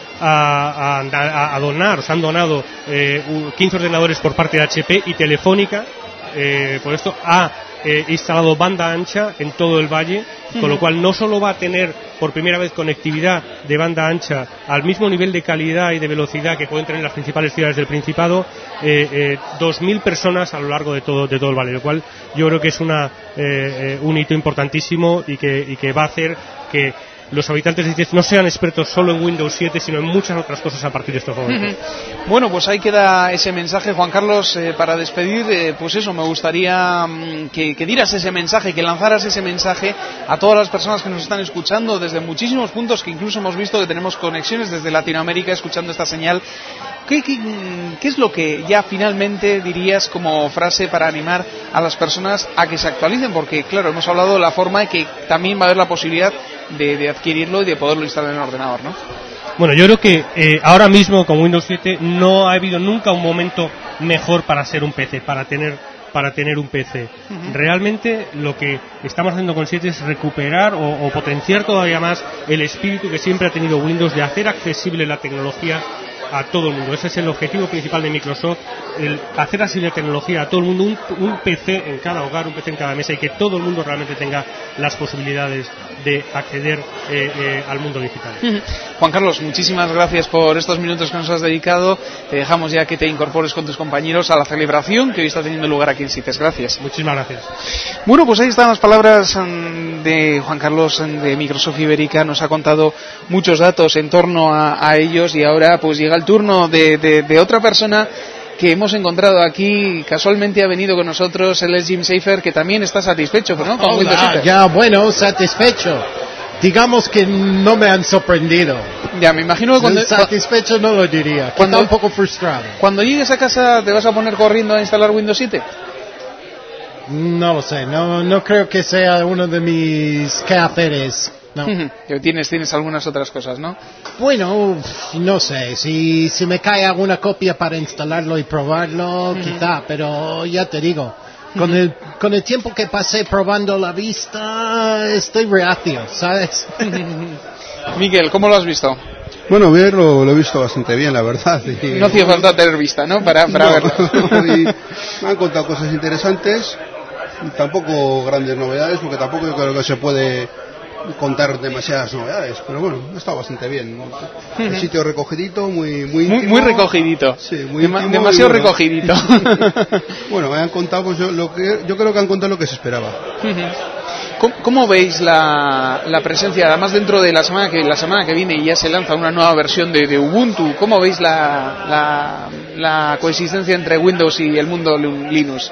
G: a, a, a donar, o se han donado eh, quince ordenadores por parte de H P, y Telefónica eh, por esto ha eh, instalado banda ancha en todo el valle, con lo cual no solo va a tener por primera vez conectividad de banda ancha al mismo nivel de calidad y de velocidad que pueden tener las principales ciudades del Principado, eh, eh, dos mil personas a lo largo de todo de todo el valle, lo cual yo creo que es una eh, eh, un hito importantísimo y que, y que va a hacer que los habitantes de Sitges no sean expertos solo en Windows siete, sino en muchas otras cosas a partir de estos momentos.
A: Uh-huh. Bueno, pues ahí queda ese mensaje, Juan Carlos, eh, para despedir. Eh, pues eso, me gustaría um, que, que dieras ese mensaje, que lanzaras ese mensaje a todas las personas que nos están escuchando desde muchísimos puntos, que incluso hemos visto que tenemos conexiones desde Latinoamérica escuchando esta señal. ¿Qué, qué, ¿Qué es lo que ya finalmente dirías como frase para animar a las personas a que se actualicen? Porque, claro, hemos hablado de la forma de que también va a haber la posibilidad de, de adquirirlo y de poderlo instalar en el ordenador, ¿no?
G: Bueno, yo creo que eh, ahora mismo con Windows siete no ha habido nunca un momento mejor para ser un P C, para tener para tener un P C. Uh-huh. Realmente lo que estamos haciendo con siete es recuperar o, o potenciar todavía más el espíritu que siempre ha tenido Windows de hacer accesible la tecnología a todo el mundo. Ese es el objetivo principal de Microsoft, el hacer así la tecnología a todo el mundo, un, un P C en cada hogar, un P C en cada mesa, y que todo el mundo realmente tenga las posibilidades de acceder eh, eh, al mundo digital.
A: Juan Carlos, muchísimas gracias por estos minutos que nos has dedicado. Te dejamos ya que te incorpores con tus compañeros a la celebración que hoy está teniendo lugar aquí en Sitges. Gracias.
G: Muchísimas gracias.
A: Bueno, pues ahí están las palabras de Juan Carlos de Microsoft Ibérica. Nos ha contado muchos datos en torno a, a ellos, y ahora pues llega el al turno de, de, de otra persona que hemos encontrado aquí, casualmente ha venido con nosotros, él es Jim Schaefer, que también está satisfecho, ¿no? Con Windows siete.
B: Ya, bueno, satisfecho. Digamos que no me han sorprendido.
A: Ya, me imagino que cuando...
B: Satisfecho no lo diría,
A: cuando,
B: un poco frustrado.
A: Cuando llegues a casa, ¿te vas a poner corriendo a instalar Windows siete?
B: No lo sé, no, no creo que sea uno de mis quehaceres. No.
A: tienes, tienes algunas otras cosas, ¿no?
B: Bueno, no sé, si, si me cae alguna copia para instalarlo y probarlo, uh-huh. quizá, pero ya te digo, con el, con el tiempo que pasé probando la Vista, estoy reacio, ¿sabes?
A: Miguel, ¿cómo lo has visto?
C: Bueno, bien, lo, lo he visto bastante bien, la verdad. Y,
A: no hacía falta tener Vista, ¿no? Para, para
C: no,
A: verlo.
C: Y me han contado cosas interesantes, tampoco grandes novedades, porque tampoco yo creo que se puede contar demasiadas novedades, pero bueno, ha estado bastante bien. El sitio recogidito, muy muy
A: muy, muy recogidito.
C: Sí, muy
A: Dema,
C: íntimo,
A: demasiado
C: bueno.
A: recogidito.
C: Bueno, me han contado pues, yo, lo que, yo creo que han contado lo que se esperaba.
A: ¿Cómo, ¿Cómo veis la, la presencia, además dentro de la semana que la semana que viene ya se lanza una nueva versión de, de Ubuntu? ¿Cómo veis la, la, la coexistencia entre Windows y el mundo Linux?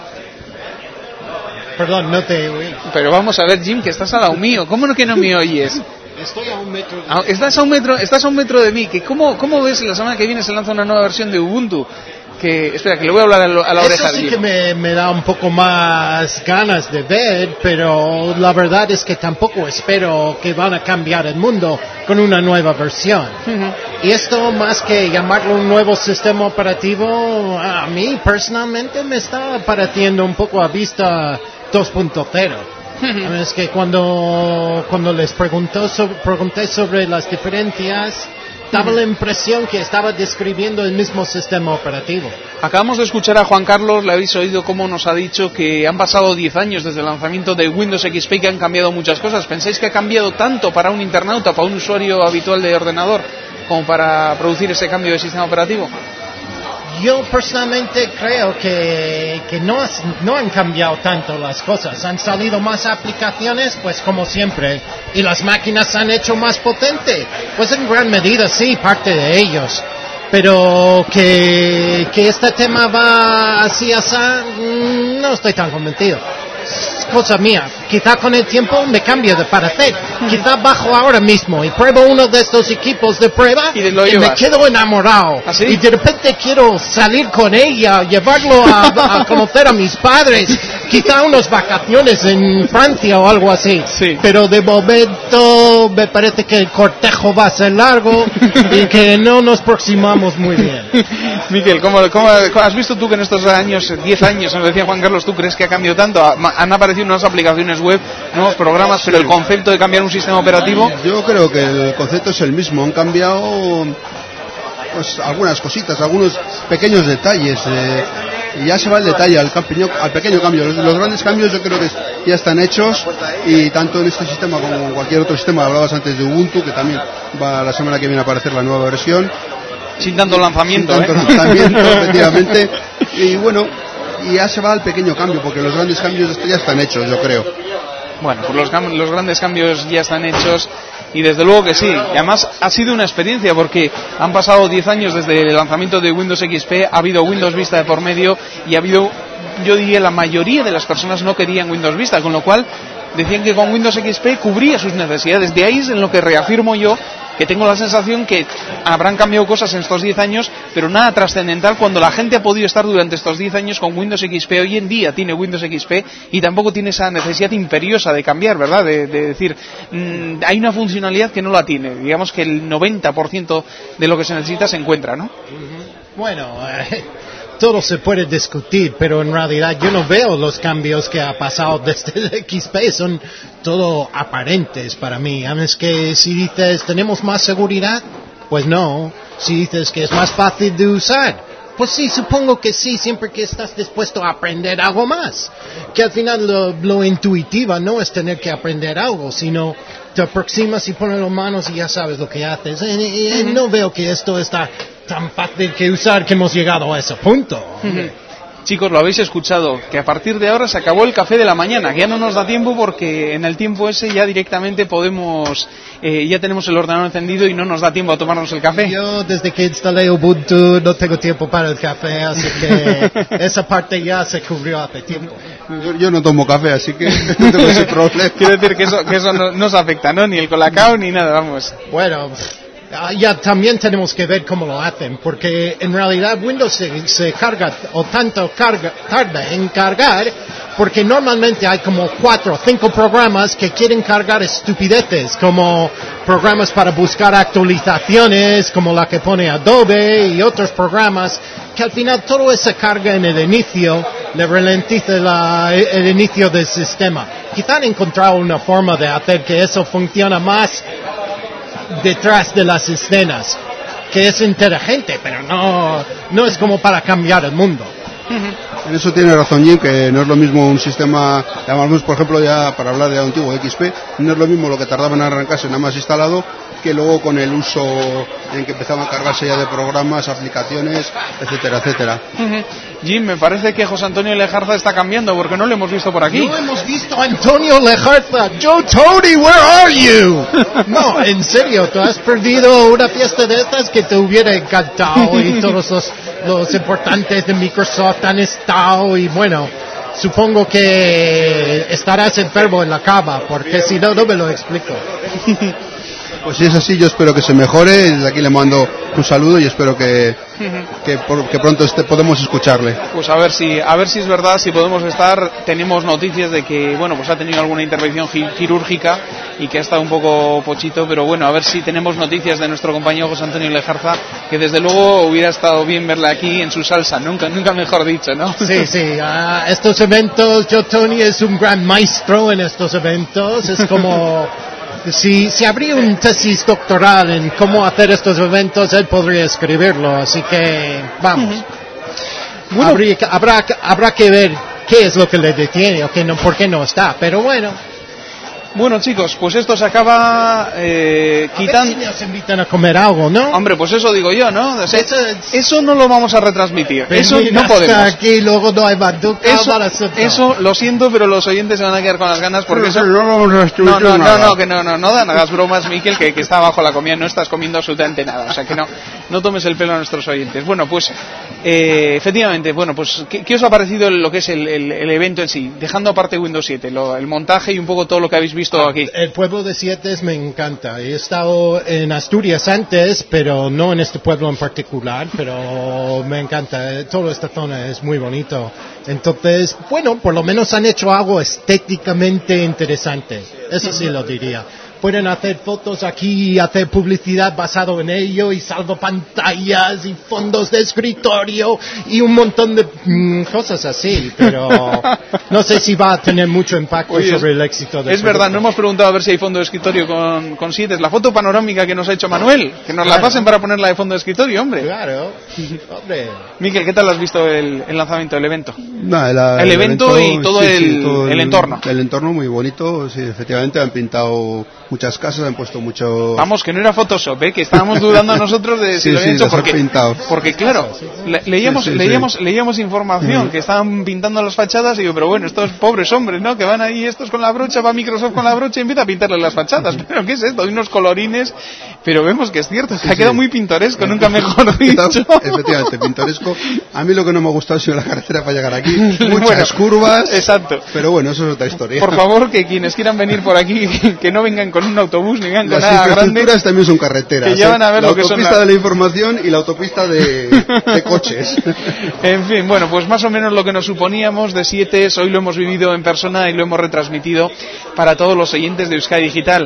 B: Perdón, no te oí.
A: Pero vamos a ver, Jim, que estás al lado mío. ¿Cómo no que no me oyes?
B: Estoy a un metro. De...
A: Ah, estás a un metro, estás a un metro de mí. Que cómo, ¿Cómo ves la semana que viene se lanza una nueva versión de Ubuntu? Que, espera, que le voy a hablar a, lo, a la
B: Eso
A: oreja.
B: Eso sí
A: Jim.
B: que me, me da un poco más ganas de ver, pero la verdad es que tampoco espero que van a cambiar el mundo con una nueva versión. Uh-huh. Y esto, más que llamarlo un nuevo sistema operativo, a mí personalmente me está pareciendo un poco a Vista dos punto cero. Uh-huh. Es que cuando, cuando les preguntó sobre, pregunté sobre las diferencias, daba la impresión que estaba describiendo el mismo sistema operativo.
A: Acabamos de escuchar a Juan Carlos, le habéis oído cómo nos ha dicho que han pasado diez años desde el lanzamiento de Windows X P y que han cambiado muchas cosas. ¿Pensáis que ha cambiado tanto para un internauta, para un usuario habitual de ordenador, como para producir ese cambio de sistema operativo?
B: Yo personalmente creo que, que no, has, no han cambiado tanto las cosas. Han salido más aplicaciones, pues como siempre, y las máquinas se han hecho más potentes. Pues en gran medida sí, parte de ellos. Pero que, que este tema va así, así, no estoy tan convencido. Cosa mía, quizá con el tiempo me cambie de parecer, quizá bajo ahora mismo y pruebo uno de estos equipos de prueba y, y me quedo enamorado.
A: ¿Ah, sí?
B: Y de repente quiero salir con ella, llevarlo a, a conocer a mis padres, quizá unas vacaciones en Francia o algo así.
A: Sí.
B: Pero de momento me parece que el cortejo va a ser largo y que no nos aproximamos muy bien.
A: Miguel, ¿cómo, cómo, has visto tú que en estos años, diez años, nos decía Juan Carlos, tú crees que ha cambiado tanto? Han aparecido nuevas aplicaciones web, nuevos programas, pero el concepto de cambiar un sistema operativo...
C: Yo creo que el concepto es el mismo, han cambiado pues algunas cositas, algunos pequeños detalles, eh, y ya se va el detalle al, campeño, al pequeño cambio. Los, los grandes cambios yo creo que ya están hechos, y tanto en este sistema como en cualquier otro sistema. Hablabas antes de Ubuntu, que también va la semana que viene a aparecer la nueva versión.
A: Sin tanto lanzamiento,
C: Sin tanto
A: ¿eh?
C: lanzamiento, efectivamente. Y bueno, y ya se va al pequeño cambio, porque los grandes cambios ya están hechos, yo creo.
A: Bueno, pues los, los grandes cambios ya están hechos, y desde luego que sí. Y además ha sido una experiencia, porque han pasado diez años desde el lanzamiento de Windows X P, ha habido Windows Vista de por medio, y ha habido, yo diría, la mayoría de las personas no querían Windows Vista, con lo cual decían que con Windows X P cubría sus necesidades. De ahí es en lo que reafirmo yo que tengo la sensación que habrán cambiado cosas en estos diez años, pero nada trascendental, cuando la gente ha podido estar durante estos diez años con Windows X P. Hoy en día tiene Windows X P y tampoco tiene esa necesidad imperiosa de cambiar, ¿verdad? De, de decir, mmm, hay una funcionalidad que no la tiene. Digamos que el noventa por ciento de lo que se necesita se encuentra, ¿no?
B: Bueno, eh, todo se puede discutir, pero en realidad yo no veo los cambios que ha pasado desde el X P, son todo aparentes para mí. Es que si dices tenemos más seguridad, pues no. Si dices que es más fácil de usar, pues sí, supongo que sí, siempre que estás dispuesto a aprender algo más. Que al final lo, lo intuitivo no es tener que aprender algo, sino te aproximas y pones las manos y ya sabes lo que haces. Y, y, y no veo que esto está tan fácil que usar que hemos llegado a ese punto.
A: Uh-huh. Chicos, lo habéis escuchado, que a partir de ahora se acabó el café de la mañana, que ya no nos da tiempo porque en el tiempo ese ya directamente podemos, eh, ya tenemos el ordenador encendido y no nos da tiempo a tomarnos el café.
B: Yo desde que instalé Ubuntu no tengo tiempo para el café, así que esa parte ya se cubrió hace tiempo.
C: Yo, yo no tomo café, así que no tengo ese problema.
A: Quiero decir que eso, que eso no nos afecta, ¿no? Ni el colacao ni nada, vamos.
B: Bueno, ya también tenemos que ver cómo lo hacen, porque en realidad Windows se, se carga, o tanto carga, tarda en cargar, porque normalmente hay como cuatro o cinco programas que quieren cargar estupideces, como programas para buscar actualizaciones, como la que pone Adobe y otros programas, que al final todo esa carga en el inicio le ralentiza la, el inicio del sistema. Quizá han encontrado una forma de hacer que eso funcione más detrás de las escenas, que es inteligente, pero no, no es como para cambiar el mundo.
C: En eso tiene razón Jim, que no es lo mismo un sistema, llamamos por ejemplo ya para hablar de antiguo X P, no es lo mismo lo que tardaba en arrancarse nada más instalado, que luego con el uso en que empezaban a cargarse ya de programas, aplicaciones, etcétera, etcétera.
A: Jim, me parece que José Antonio Lejarza está cambiando porque no lo hemos visto por aquí.
B: No hemos visto a Antonio Lejarza. Joe Tony, where are you? No, en serio, tú has perdido una fiesta de estas que te hubiera encantado y todos los, los importantes de Microsoft han estado y bueno, supongo que estarás enfermo en la cama porque si no, no me lo explico.
C: Pues si es así, yo espero que se mejore. Desde aquí le mando un saludo y espero que, que, por, que pronto este, podemos escucharle.
A: Pues a ver si a ver si es verdad, si podemos estar. Tenemos noticias de que bueno, pues ha tenido alguna intervención quirúrgica y que ha estado un poco pochito, pero bueno, a ver si tenemos noticias de nuestro compañero José Antonio Lejarza, que desde luego hubiera estado bien verle aquí en su salsa, nunca nunca mejor dicho, ¿no?
B: Sí, sí, uh, estos eventos, Joe Tony es un gran maestro en estos eventos, es como Si, si habría un tesis doctoral en cómo hacer estos eventos, él podría escribirlo, así que vamos. Uh-huh. Bueno, habría, habrá, habrá que ver qué es lo que le detiene o que no, por qué no está, pero bueno.
A: Bueno, chicos, pues esto se acaba eh, quitando.
B: Si nos invitan a comer algo, ¿no?
A: Hombre, pues eso digo yo, ¿no? O sea, eso, eso no lo vamos a retransmitir. Eso no podemos.
B: Aquí luego no hay manduca
A: eso,
B: para
A: eso lo siento, pero los oyentes se van a quedar con las ganas porque
C: pero
A: eso.
C: No vamos a
A: no, no, no, no, que no, no, no, no hagas bromas, Miquel, que, que está abajo la comida, no estás comiendo absolutamente nada, o sea que no, no tomes el pelo a nuestros oyentes. Bueno, pues eh, efectivamente, bueno, pues ¿qué, qué os ha parecido lo que es el, el, el evento en sí, dejando aparte Windows siete, lo, el montaje y un poco todo lo que habéis visto aquí?
B: El pueblo de Sietes me encanta. He estado en Asturias antes, pero no en este pueblo en particular, pero me encanta. Toda esta zona es muy bonito. Entonces, bueno, por lo menos han hecho algo estéticamente interesante. Eso sí lo diría. Pueden hacer fotos aquí y hacer publicidad basado en ello y salvapantallas y fondos de escritorio y un montón de mm, cosas así, pero no sé si va a tener mucho impacto Oye, sobre el éxito del
A: Es
B: producto.
A: verdad, no hemos preguntado a ver si hay fondo de escritorio con, con Sietes. La foto panorámica que nos ha hecho Manuel, que nos claro. la pasen para ponerla de fondo de escritorio, hombre.
B: Claro, hombre.
A: Miquel, ¿qué tal has visto el, el lanzamiento del evento?
C: No, la,
A: el, el evento, evento y todo,
C: sí,
A: el,
C: sí, todo
A: el, el entorno.
C: El entorno muy bonito, sí, efectivamente han pintado muchas casas, han puesto mucho...
A: Vamos, que no era Photoshop, ¿eh? Que estábamos dudando nosotros de si
C: sí,
A: lo habían
C: sí,
A: hecho porque,
C: pintado.
A: porque claro, le, leíamos, sí, sí, leíamos, sí. leíamos información mm. que estaban pintando las fachadas y digo, pero bueno, estos pobres hombres, ¿no? Que van ahí estos con la brocha, va Microsoft con la brocha y empieza a pintarle las fachadas. Pero ¿qué es esto? Hay unos colorines, pero vemos que es cierto, sí, se ha quedado sí. muy pintoresco, nunca mejor dicho.
C: Efectivamente, pintoresco. A mí lo que no me ha gustado ha sido la carretera para llegar aquí, muchas
A: bueno,
C: curvas.
A: Exacto.
C: Pero bueno, eso es otra historia.
A: Por favor, que quienes quieran venir por aquí, que no vengan con un autobús ni vengan con
C: las
A: nada grande.
C: Las infraestructuras también son carreteras.
A: Que ya van a ver
C: la
A: lo que son
C: autopista la... de la información y la autopista de, de coches.
A: En fin, bueno, pues más o menos lo que nos suponíamos de Sietes, hoy lo hemos vivido en persona y lo hemos retransmitido para todos los oyentes de Euskadi Digital.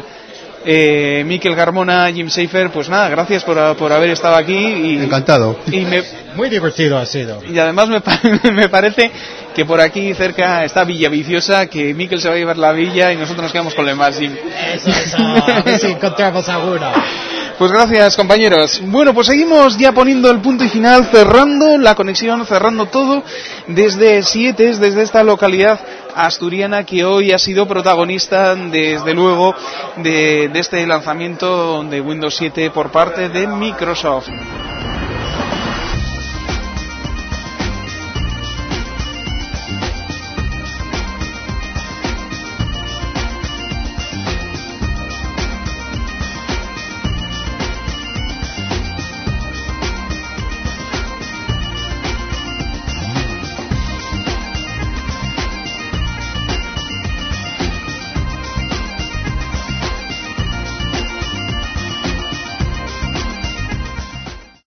A: Eh, Miquel Garmona, Jim Seifer, pues nada, gracias por, por haber estado aquí. Y,
C: Encantado.
A: Y me,
B: Muy divertido ha sido.
A: Y además me, me parece que por aquí cerca está Villaviciosa, que Miquel se va a llevar la villa y nosotros nos quedamos con lo demás, Jim.
B: Eso, eso, a ver si encontramos alguna.
A: Pues gracias, compañeros. Bueno, pues seguimos ya poniendo el punto y final, cerrando la conexión, cerrando todo desde Sietes, desde esta localidad asturiana que hoy ha sido protagonista, desde luego, de, de este lanzamiento de Windows siete por parte de Microsoft.